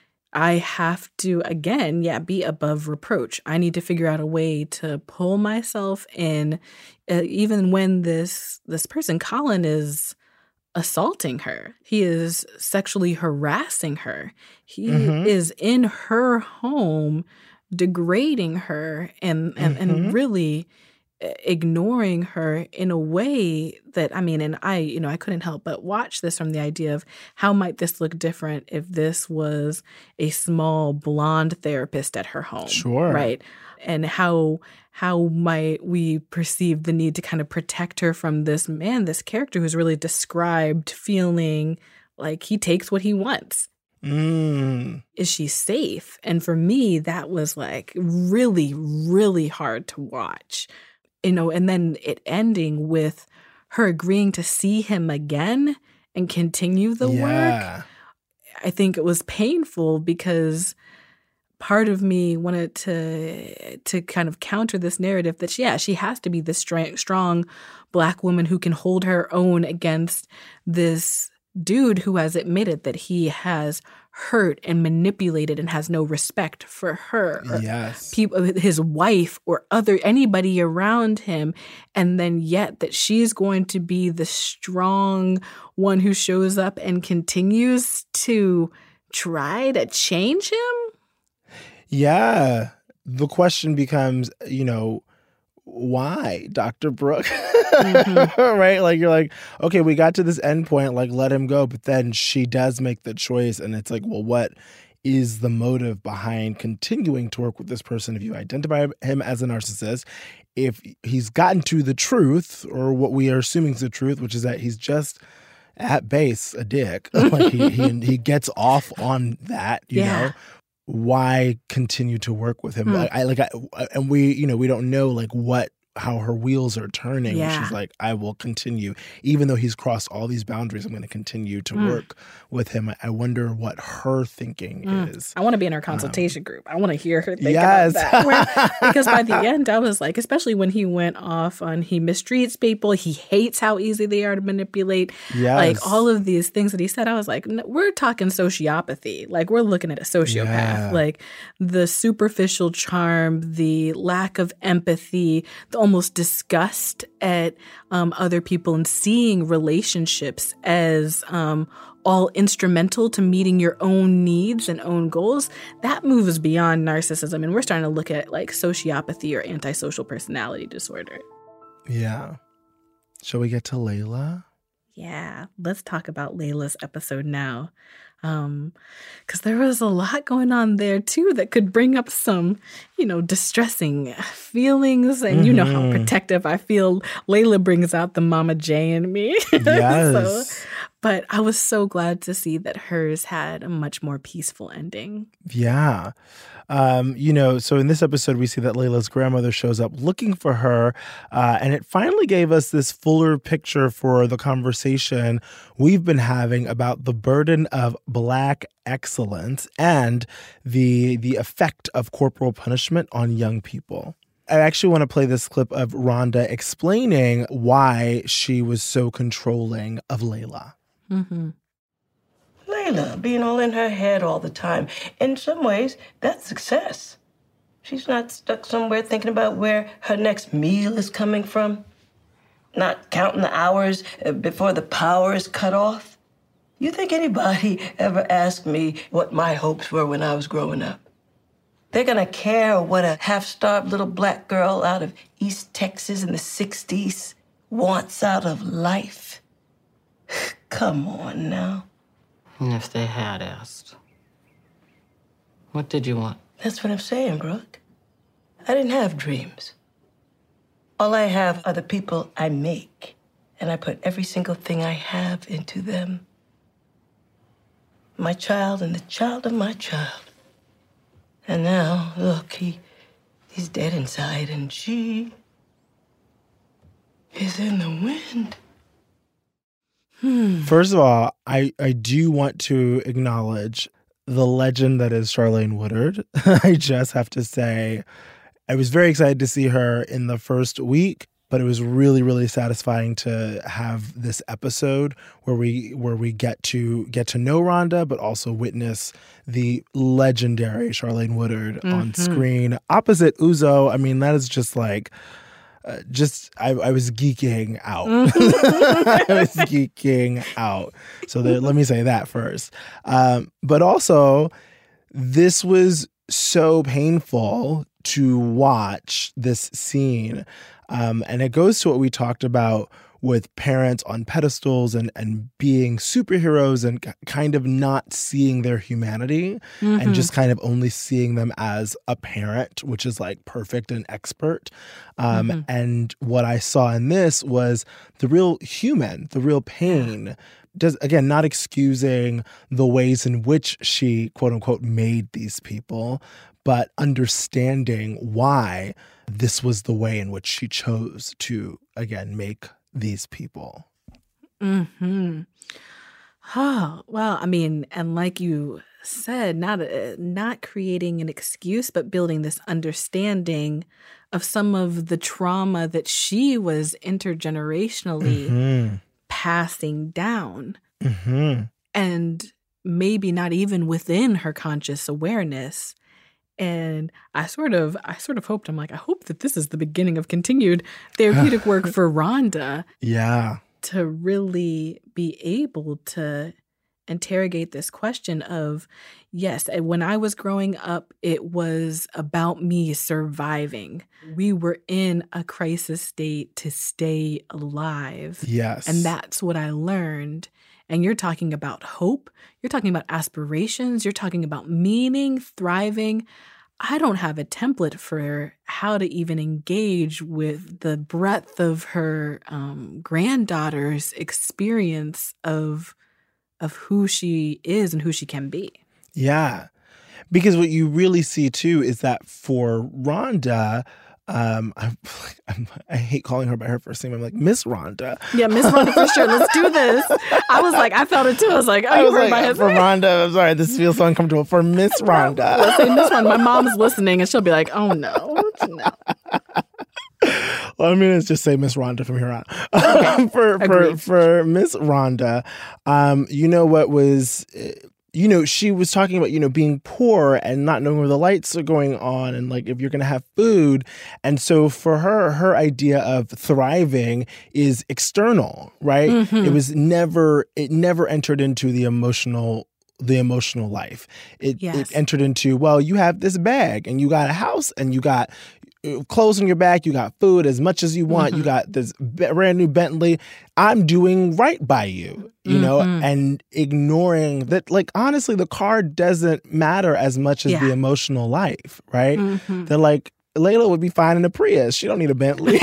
I have to, again, yeah, be above reproach. I need to figure out a way to pull myself in, uh, even when this this person, Colin, is assaulting her. He is sexually harassing her. He mm-hmm. is in her home, degrading her and, and, mm-hmm. and really ignoring her in a way that, I mean, and I, you know, I couldn't help but watch this from the idea of how might this look different if this was a small blonde therapist at her home. Sure. Right. And how how might we perceive the need to kind of protect her from this man, this character who's really described feeling like he takes what he wants. Mm. Is she safe? And for me, that was like really, really hard to watch. You know, and then it ending with her agreeing to see him again and continue the yeah. work. I think it was painful because part of me wanted to to kind of counter this narrative that, yeah, she has to be this strong, strong Black woman who can hold her own against this dude who has admitted that he has hurt and manipulated and has no respect for her, or yes, people, his wife, or other anybody around him, and then yet that she's going to be the strong one who shows up and continues to try to change him. Yeah, the question becomes, you know, why, Doctor Brooke? Mm-hmm. Right? Like, you're like, okay, we got to this end point, like, let him go. But then she does make the choice. And it's like, well, what is the motive behind continuing to work with this person? If you identify him as a narcissist, if he's gotten to the truth, or what we are assuming is the truth, which is that he's just at base a dick, like he, he, he gets off on that, you yeah. know? Why continue to work with him? Hmm. I, I like, I, and we, you know, we don't know like what, how her wheels are turning. Yeah. She's like, I will continue, even though he's crossed all these boundaries. I'm going to continue to Mm. work with him. I wonder what her thinking Mm. is. I want to be in her consultation um, group. I want to hear her think yes. about that. Where, because by the end, I was like, especially when he went off on he mistreats people, he hates how easy they are to manipulate. Yes. Like all of these things that he said, I was like, no, we're talking sociopathy. Like we're looking at a sociopath. Yeah. Like the superficial charm, the lack of empathy, the almost disgust at um, other people, and seeing relationships as um, all instrumental to meeting your own needs and own goals. That moves beyond narcissism. And we're starting to look at like sociopathy or antisocial personality disorder. Yeah. Shall we get to Layla? Yeah, let's talk about Layla's episode now. Um, because there was a lot going on there too that could bring up some, you know, distressing feelings. And mm-hmm. you know how protective I feel. Layla brings out the Mama J in me. Yes. so, but I was so glad to see that hers had a much more peaceful ending. Yeah. Um, you know, so in this episode, we see that Layla's grandmother shows up looking for her, uh, and it finally gave us this fuller picture for the conversation we've been having about the burden of Black excellence and the the effect of corporal punishment on young people. I actually want to play this clip of Rhonda explaining why she was so controlling of Layla. Mm-hmm. Layla being all in her head all the time. In some ways, that's success. She's not stuck somewhere thinking about where her next meal is coming from. Not counting the hours before the power is cut off. You think anybody ever asked me what my hopes were when I was growing up? They're gonna care what a half-starved little Black girl out of East Texas in the sixties wants out of life? Come on now. And if they had asked, what did you want? That's what I'm saying, Brooke. I didn't have dreams. All I have are the people I make, and I put every single thing I have into them. My child and the child of my child. And now, look, he, he's dead inside, and she is in the wind. First of all, I, I do want to acknowledge the legend that is Charlayne Woodard. I just have to say, I was very excited to see her in the first week, but it was really, really satisfying to have this episode where we where we get to get to know Rhonda, but also witness the legendary Charlayne Woodard mm-hmm. on screen opposite Uzo. I mean, that is just like. Uh, just I, I was geeking out. I was geeking out. So there, let me say that first. Um, but also, this was so painful to watch this scene Um, and it goes to what we talked about with parents on pedestals and, and being superheroes and kind of not seeing their humanity mm-hmm. and just kind of only seeing them as a parent, which is like perfect and expert. Um, mm-hmm. And what I saw in this was the real human, the real pain. Does again, not excusing the ways in which she, quote unquote, made these people, but understanding why this was the way in which she chose to, again, make these people. Hmm. Oh, well, I mean, and like you said, not uh, not creating an excuse, but building this understanding of some of the trauma that she was intergenerationally mm-hmm. passing down. Mm-hmm. And maybe not even within her conscious awareness. And I sort of, I sort of hoped, I'm like, I hope that this is the beginning of continued therapeutic work for Rhonda. Yeah. To really be able to interrogate this question of, yes, when I was growing up, it was about me surviving. We were in a crisis state to stay alive. Yes. And that's what I learned. And you're talking about hope. You're talking about aspirations. You're talking about meaning, thriving. I don't have a template for how to even engage with the breadth of her um, granddaughter's experience of of who she is and who she can be. Yeah. Because what you really see, too, is that for Rhonda, Um, I, I'm, I hate calling her by her first name. I'm like, Miss Rhonda. Yeah, Miss Rhonda for sure. Let's do this. I was like, I felt it too. I was like, oh, I you was heard like, my for Rhonda, I'm sorry, this feels so uncomfortable. For Miss Rhonda. Let's say Miss Rhonda. My mom's listening and she'll be like, oh no, no. Well, I'm gonna just say Miss Rhonda from here on. Okay. for for for Miss Rhonda, um, you know what was. You know, she was talking about, you know, being poor and not knowing where the lights are going on and like if you're going to have food. And so for her, her idea of thriving is external, right? Mm-hmm. It was never, it never entered into the emotional the emotional life. It, yes. it entered into, well, you have this bag and you got a house and you got clothes on your back, you got food as much as you want, mm-hmm. you got this brand new Bentley. I'm doing right by you, you mm-hmm. know, and ignoring that, like, honestly, the car doesn't matter as much as yeah. the emotional life, right? Mm-hmm. They're like, Layla would be fine in a Prius. She don't need a Bentley.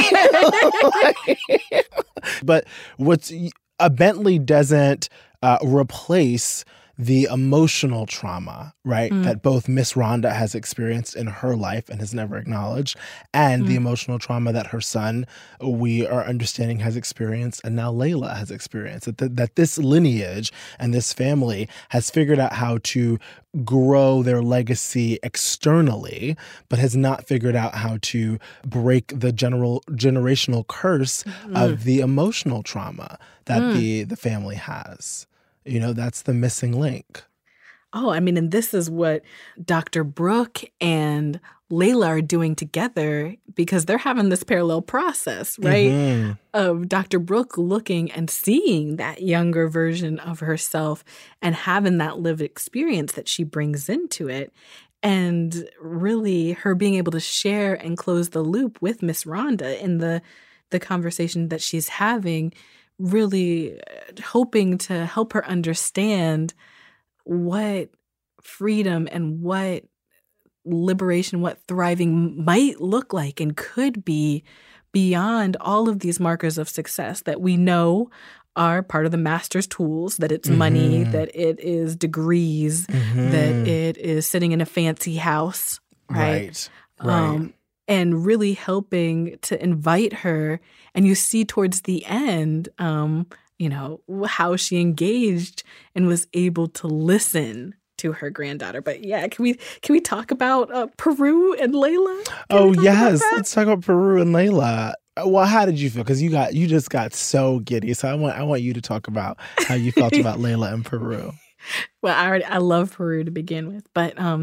But what's a Bentley doesn't uh, replace the emotional trauma, right, mm. that both Miss Rhonda has experienced in her life and has never acknowledged, and mm. the emotional trauma that her son, we are understanding, has experienced, and now Layla has experienced. That, th- that this lineage and this family has figured out how to grow their legacy externally, but has not figured out how to break the general generational curse mm. of the emotional trauma that mm. the, the family has. You know, that's the missing link. Oh, I mean, and this is what Doctor Brooke and Layla are doing together because they're having this parallel process, right? Mm-hmm. Of Doctor Brooke looking and seeing that younger version of herself and having that lived experience that she brings into it. And really her being able to share and close the loop with Miss Rhonda in the, the conversation that she's having, really hoping to help her understand what freedom and what liberation, what thriving might look like and could be beyond all of these markers of success that we know are part of the master's tools, that it's mm-hmm. money, that it is degrees, mm-hmm. that it is sitting in a fancy house, right? Right, right. Um, and really helping to invite her. And you see towards the end, um, you know, how she engaged and was able to listen to her granddaughter. But yeah, can we can we talk about uh, Peru and Layla? Can oh yes, let's talk about Peru and Layla. Well, how did you feel? Because you got you just got so giddy. So I want I want you to talk about how you felt about Layla and Peru. Well, I already I love Peru to begin with, but um.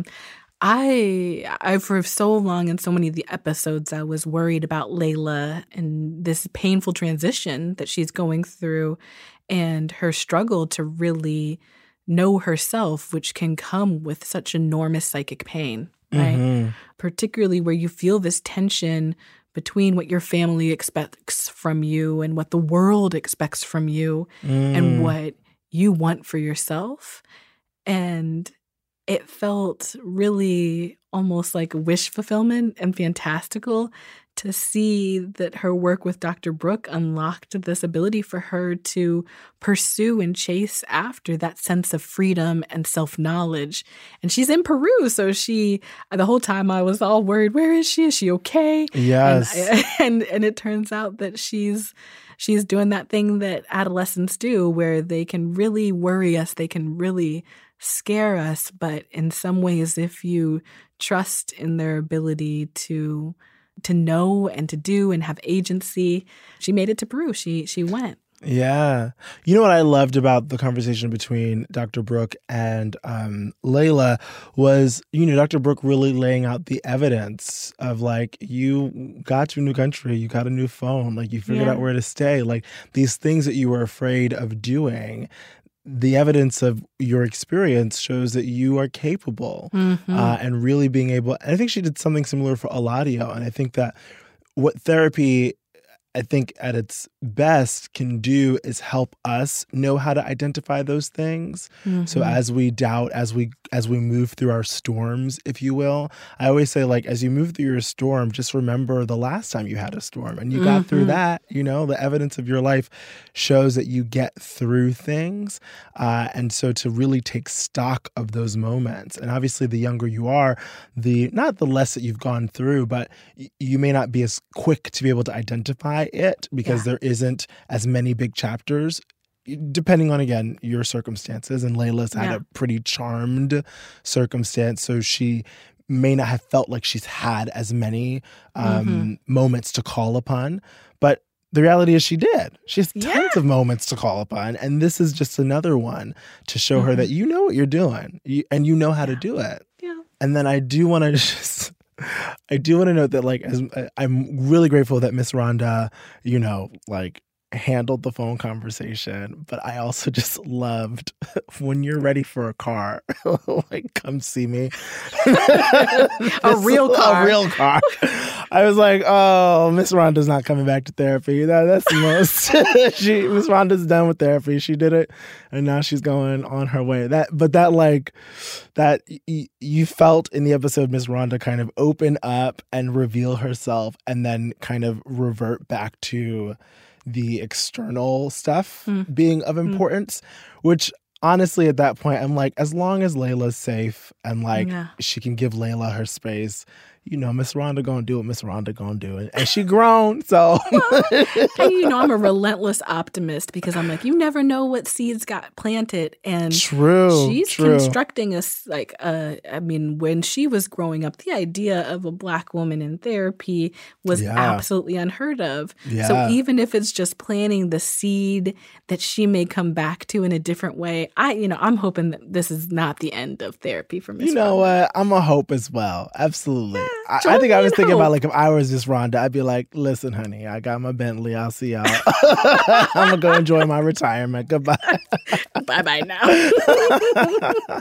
I, I, for so long in so many of the episodes, I was worried about Layla and this painful transition that she's going through and her struggle to really know herself, which can come with such enormous psychic pain, right? Mm-hmm. Particularly where you feel this tension between what your family expects from you and what the world expects from you Mm. and what you want for yourself. And it felt really almost like wish fulfillment and fantastical to see that her work with Doctor Brooke unlocked this ability for her to pursue and chase after that sense of freedom and self-knowledge. And she's in Peru, so she, the whole time I was all worried, where is she? Is she okay? Yes. And, and, and it turns out that she's she's doing that thing that adolescents do where they can really worry us, they can really scare us, but in some ways, if you trust in their ability to to know and to do and have agency, she made it to Peru. She she went. Yeah. You know what I loved about the conversation between Doctor Brooke and um, Layla was, you know, Doctor Brooke really laying out the evidence of like, you got to a new country, you got a new phone, like you figured Yeah. out where to stay, like these things that you were afraid of doing. The evidence of your experience shows that you are capable Mm-hmm. uh, and really being able. And I think she did something similar for Eladio. And I think that what therapy, I think at its best, can do is help us know how to identify those things. So as we doubt, as we as we move through our storms, if you will, I always say, like, as you move through your storm, just remember the last time you had a storm and you got through that. You know, the evidence of your life shows that you get through things. Uh, and so to really take stock of those moments. And obviously, the younger you are, the not the less that you've gone through, but y- you may not be as quick to be able to identify it because there isn't as many big chapters, depending on, again, your circumstances. And Layla's had Yeah. a pretty charmed circumstance, so she may not have felt like she's had as many um, moments to call upon. But the reality is she did. She has tons Yeah. of moments to call upon. And this is just another one to show her that you know what you're doing you, and you know how to do it. Yeah. And then I do want to just, I do want to note that, like, as, I'm really grateful that Miss Rhonda, you know, like, handled the phone conversation, but I also just loved when you're ready for a car, like, come see me. A real car. A real car. I was like, oh, Miss Rhonda's not coming back to therapy. That, that's the most. she Miss Rhonda's done with therapy. She did it, and now she's going on her way. That, but that, like, that y- you felt in the episode Miss Rhonda kind of open up and reveal herself, and then kind of revert back to the external stuff being of importance, which honestly at that point I'm like, as long as Layla's safe and like Yeah. she can give Layla her space, you know, Miss Rhonda gonna do what Miss Rhonda gonna do. And, and she grown, so And you know, I'm a relentless optimist because I'm like, you never know what seeds got planted. And true. she's true. constructing us like, uh, I mean, when she was growing up, the idea of a Black woman in therapy was Yeah. absolutely unheard of. Yeah. So even if it's just planting the seed that she may come back to in a different way, I, you know, I'm hoping that this is not the end of therapy for Miss You know Rhonda. what? I'm a hope as well. Absolutely. I, I join think I me was in thinking about, hope. like, if I was just Rhonda, I'd be like, listen, honey, I got my Bentley. I'll see y'all. I'm going to go enjoy my retirement. Goodbye. Bye bye now.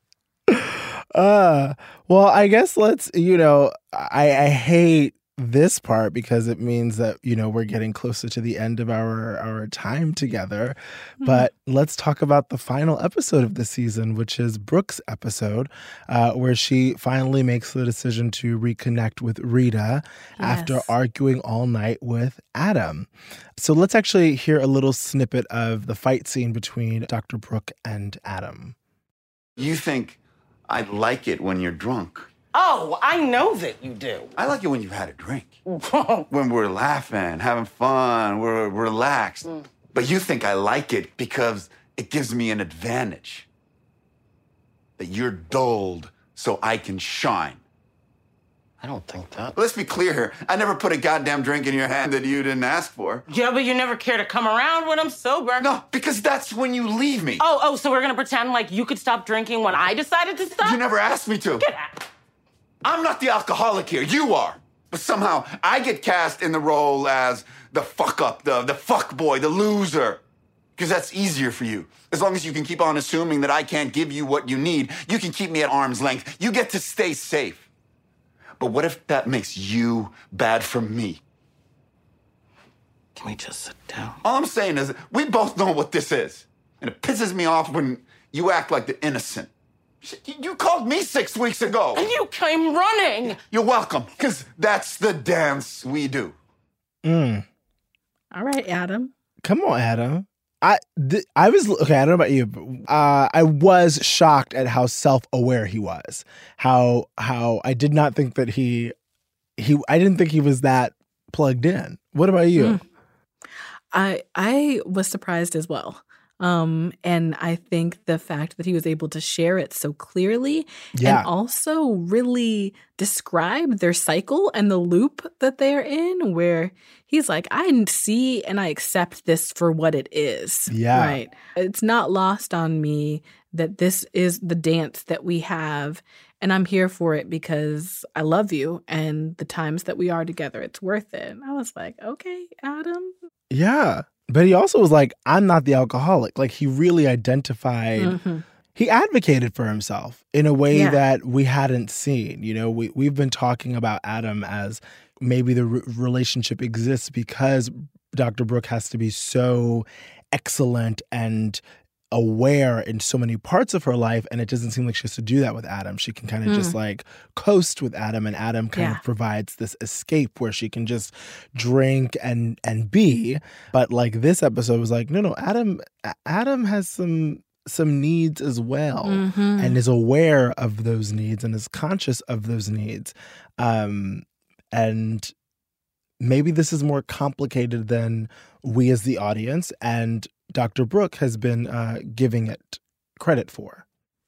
Uh, well, I guess let's, you know, I, I hate this part because it means that, you know, we're getting closer to the end of our, our time together. But let's talk about the final episode of the season, which is Brooke's episode, uh, where she finally makes the decision to reconnect with Rita after Yes. arguing all night with Adam. So let's actually hear a little snippet of the fight scene between Doctor Brooke and Adam. You think I like it when you're drunk. Oh, I know that you do. I like it when you've had a drink. When we're laughing, having fun, we're relaxed. But you think I like it because it gives me an advantage. That you're dulled so I can shine. I don't think that. Let's be clear here. I never put a goddamn drink in your hand that you didn't ask for. Yeah, but you never care to come around when I'm sober. No, because that's when you leave me. Oh, oh, so we're gonna pretend like you could stop drinking when I decided to stop? You never asked me to. Get out. I'm not the alcoholic here. You are. But somehow I get cast in the role as the fuck up, the, the fuck boy, the loser. Because that's easier for you. As long as you can keep on assuming that I can't give you what you need, you can keep me at arm's length. You get to stay safe. But what if that makes you bad for me? Can we just sit down? All I'm saying is we both know what this is. And it pisses me off when you act like the innocent. Shit, you- You called me six weeks ago. And you came running. You're welcome, because that's the dance we do. Mm. All right, Adam. Come on, Adam. I th- I was okay. I don't know about you. But, uh, I was shocked at how self-aware he was. How how I did not think that he he. I didn't think he was that plugged in. What about you? Mm. I I was surprised as well. Um, and I think the fact that he was able to share it so clearly Yeah. and also really describe their cycle and the loop that they're in, where he's like, I see and I accept this for what it is. Yeah. Right. It's not lost on me that this is the dance that we have. And I'm here for it because I love you. And the times that we are together, it's worth it. And I was like, okay, Adam. Yeah. But he also was like, I'm not the alcoholic. Like, he really identified, Mhm. he advocated for himself in a way Yeah. that we hadn't seen. You know, we, we've been talking about Adam as maybe the re- relationship exists because Doctor Brooke has to be so excellent and aware in so many parts of her life, and it doesn't seem like she has to do that with Adam. She can kind of Mm. just like coast with Adam, and Adam kind Yeah. of provides this escape where she can just drink and and be. But like this episode was like, no, no, Adam Adam has some some needs as well, Mhm. and is aware of those needs and is conscious of those needs. Um, and maybe this is more complicated than we as the audience and Doctor Brooke has been uh, giving it credit for.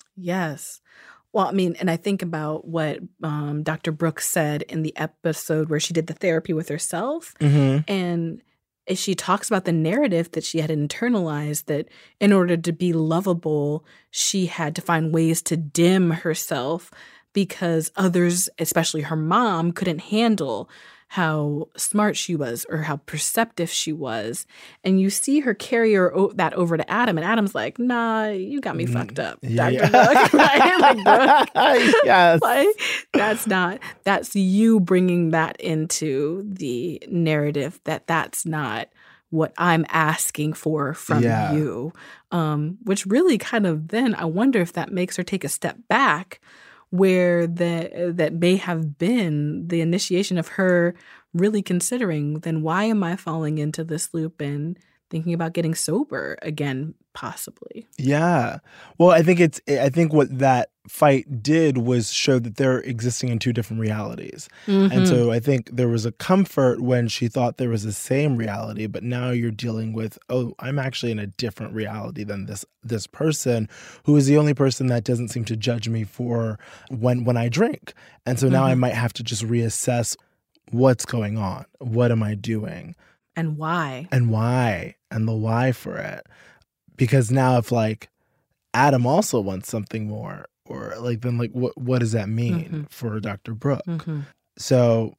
Yes. Well, I mean, and I think about what um, Doctor Brooks said in the episode where she did the therapy with herself. Mm-hmm. And she talks about the narrative that she had internalized, that in order to be lovable, she had to find ways to dim herself because others, especially her mom, couldn't handle how smart she was or how perceptive she was. And you see her carry her o- that over to Adam, and Adam's like, nah, you got me Mm, fucked up, yeah, Doctor yeah. Brooke. Right? Like, Brooke, Yes. like, that's not, that's you bringing that into the narrative, that that's not what I'm asking for from Yeah. you. Um, which really kind of then, I wonder if that makes her take a step back, where the, that may have been the initiation of her really considering, then why am I falling into this loop and thinking about getting sober again, possibly? Yeah. Well, I think it's, I think what that fight did was show that they're existing in two different realities. Mhm. And so I think there was a comfort when she thought there was the same reality, but now you're dealing with, oh, I'm actually in a different reality than this this person who is the only person that doesn't seem to judge me for when when I drink. And so now I Mhm. might have to just reassess what's going on. What am I doing? And why? And why? And the why for it. Because now if like Adam also wants something more, or like then like what what does that mean Mhm. for Doctor Brooke? Mhm. So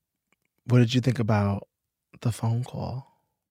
what did you think about the phone call?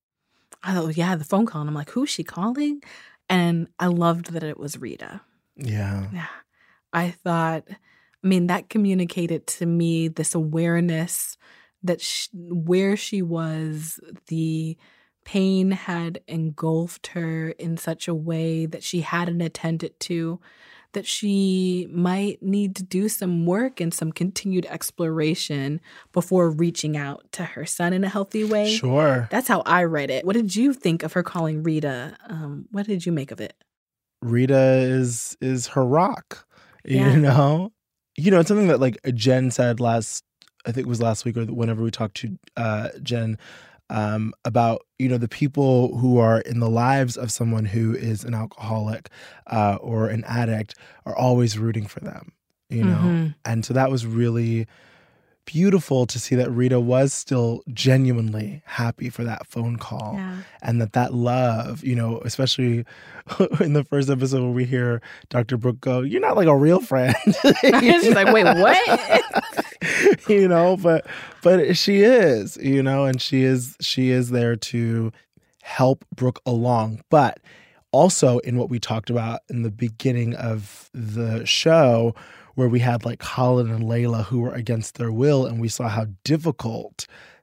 Oh, yeah, the phone call. And I'm like, who's she calling? And I loved that it was Rita. Yeah. Yeah. I thought, I mean, that communicated to me this awareness that sh- where she was, the pain had engulfed her in such a way that she hadn't attended to, that she might need to do some work and some continued exploration before reaching out to her son in a healthy way. Sure. That's how I read it. What did you think of her calling Rita? Um, what did you make of it? Rita is is her rock. You Yeah. know? You know, it's something that like Jen said last, I think it was last week or whenever we talked to uh, Jen um, about, you know, the people who are in the lives of someone who is an alcoholic uh, or an addict are always rooting for them, you know? Mhm. And so that was really beautiful to see that Rita was still genuinely happy for that phone call. Yeah. And that that love, you know, especially in the first episode where we hear Doctor Brooke go, you're not like a real friend. She's like, wait, what? you know, but but she is, you know, and she is she is there to help Brooke along. But also in what we talked about in the beginning of the show, where we had like Colin and Layla who were against their will, and we saw how difficult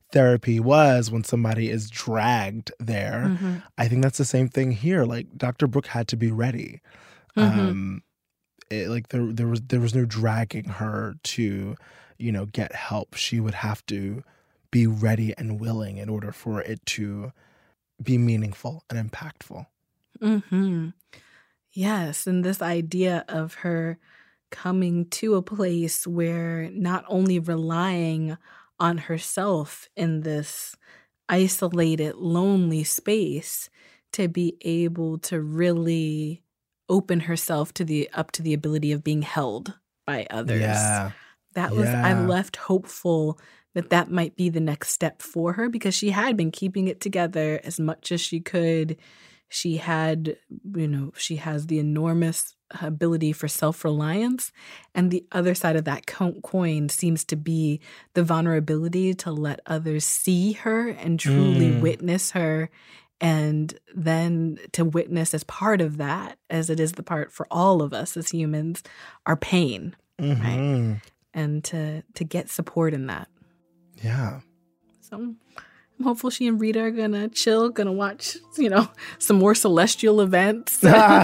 therapy was when somebody is dragged there. Mm-hmm. I think that's the same thing here. Like Doctor Brooke had to be ready. Mm-hmm. Um, it, like there, there was there was no dragging her to, you know, get help. She would have to be ready and willing in order for it to be meaningful and impactful. Mm-hmm. Yes, and this idea of her coming to a place where not only relying on herself in this isolated, lonely space to be able to really open herself to the up to the ability of being held by others. Yeah. That was, Yeah. I left hopeful that that might be the next step for her because she had been keeping it together as much as she could. She had, you know, she has the enormous ability for self-reliance. And the other side of that co- coin seems to be the vulnerability to let others see her and truly Mm. witness her. And then to witness as part of that, as it is the part for all of us as humans, our pain, Mhm. right? And to to get support in that. Yeah. So I'm hopeful she and Rita are gonna chill, gonna watch, you know, some more celestial events.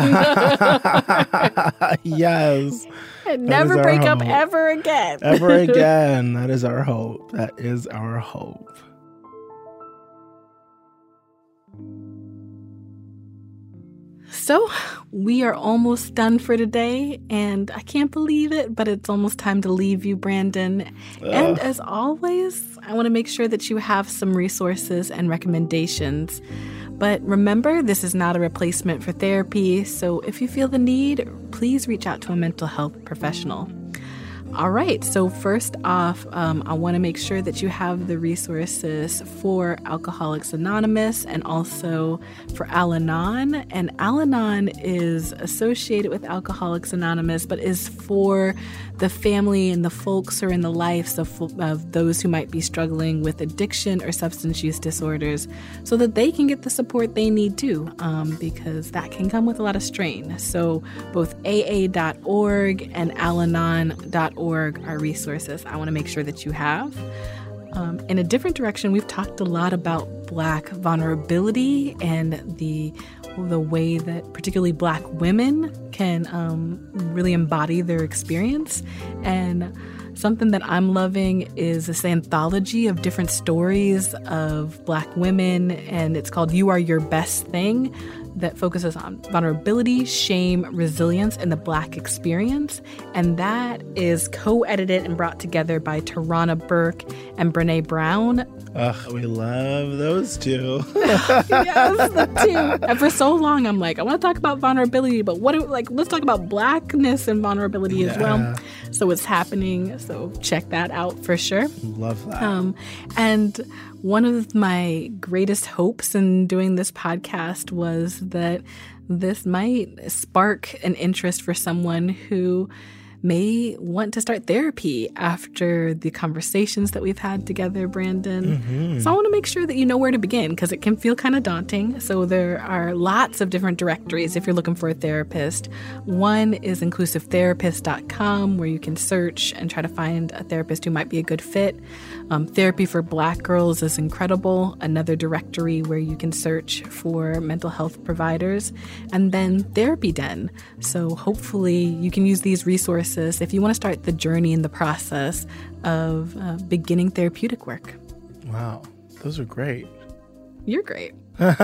Yes. And never is our break up hope. ever again. Ever again. That is our hope. That is our hope. So we are almost done for today, and I can't believe it, but it's almost time to leave you, Brandon. And as always, I want to make sure that you have some resources and recommendations. But remember, this is not a replacement for therapy, so if you feel the need, please reach out to a mental health professional. All right, so first off, um, I want to make sure that you have the resources for Alcoholics Anonymous and also for Al-Anon. And Al-Anon is associated with Alcoholics Anonymous, but is for the family and the folks or in the lives of, of those who might be struggling with addiction or substance use disorders so that they can get the support they need too, um, because that can come with a lot of strain. So both A A dot org and Al Anon dot org are resources I want to make sure that you have. Um, in a different direction, we've talked a lot about Black vulnerability and the the way that particularly Black women can um, really embody their experience. And something that I'm loving is this anthology of different stories of Black women, and it's called You Are Your Best Thing, that focuses on vulnerability, shame, resilience, and the Black experience. And that is co-edited and brought together by Tarana Burke and Brene Brown. Ugh, we love those two. Yes, the two. And for so long, I'm like, I want to talk about vulnerability, but what? Do, like, let's talk about Blackness and vulnerability Yeah. as well. So it's happening. So check that out for sure. Love that. Um, and one of my greatest hopes in doing this podcast was that this might spark an interest for someone who may want to start therapy after the conversations that we've had together, Brandon. Mm-hmm. So I want to make sure that you know where to begin because it can feel kind of daunting. So there are lots of different directories if you're looking for a therapist. One is inclusive therapist dot com, where you can search and try to find a therapist who might be a good fit. Um, Therapy for Black Girls is incredible, another directory where you can search for mental health providers. And then Therapy Den. So hopefully you can use these resources if you want to start the journey in the process of uh, beginning therapeutic work. Wow, those are great. You're great.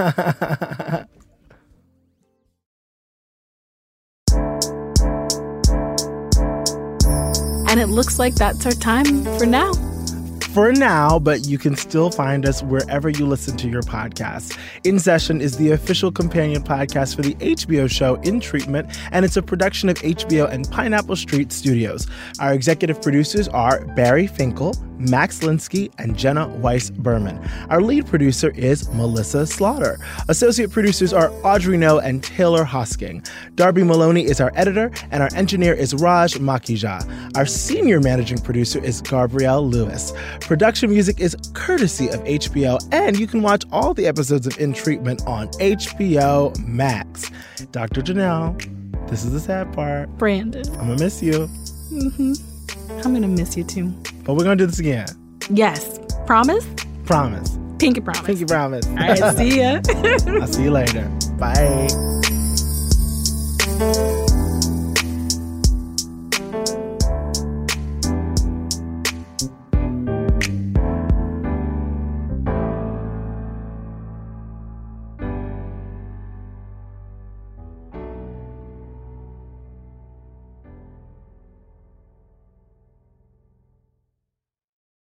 And it looks like that's our time for now. For now, but you can still find us wherever you listen to your podcasts. In Session is the official companion podcast for the H B O show In Treatment, and it's a production of H B O and Pineapple Street Studios. Our executive producers are Barry Finkel, Max Linsky, and Jenna Weiss-Berman. Our lead producer is Melissa Slaughter. Associate producers are Audrey No and Taylor Hosking. Darby Maloney is our editor, and our engineer is Raj Makija. Our senior managing producer is Gabrielle Lewis. Production music is courtesy of H B O, and you can watch all the episodes of In Treatment on H B O Max. Doctor Janelle, this is the sad part. Brandon. I'm gonna miss you. Mm-hmm. I'm gonna miss you too. But we're gonna do this again. Yes. Promise? promise. Pinky promise. Pinky promise. All right, see ya. I'll see you later. Bye.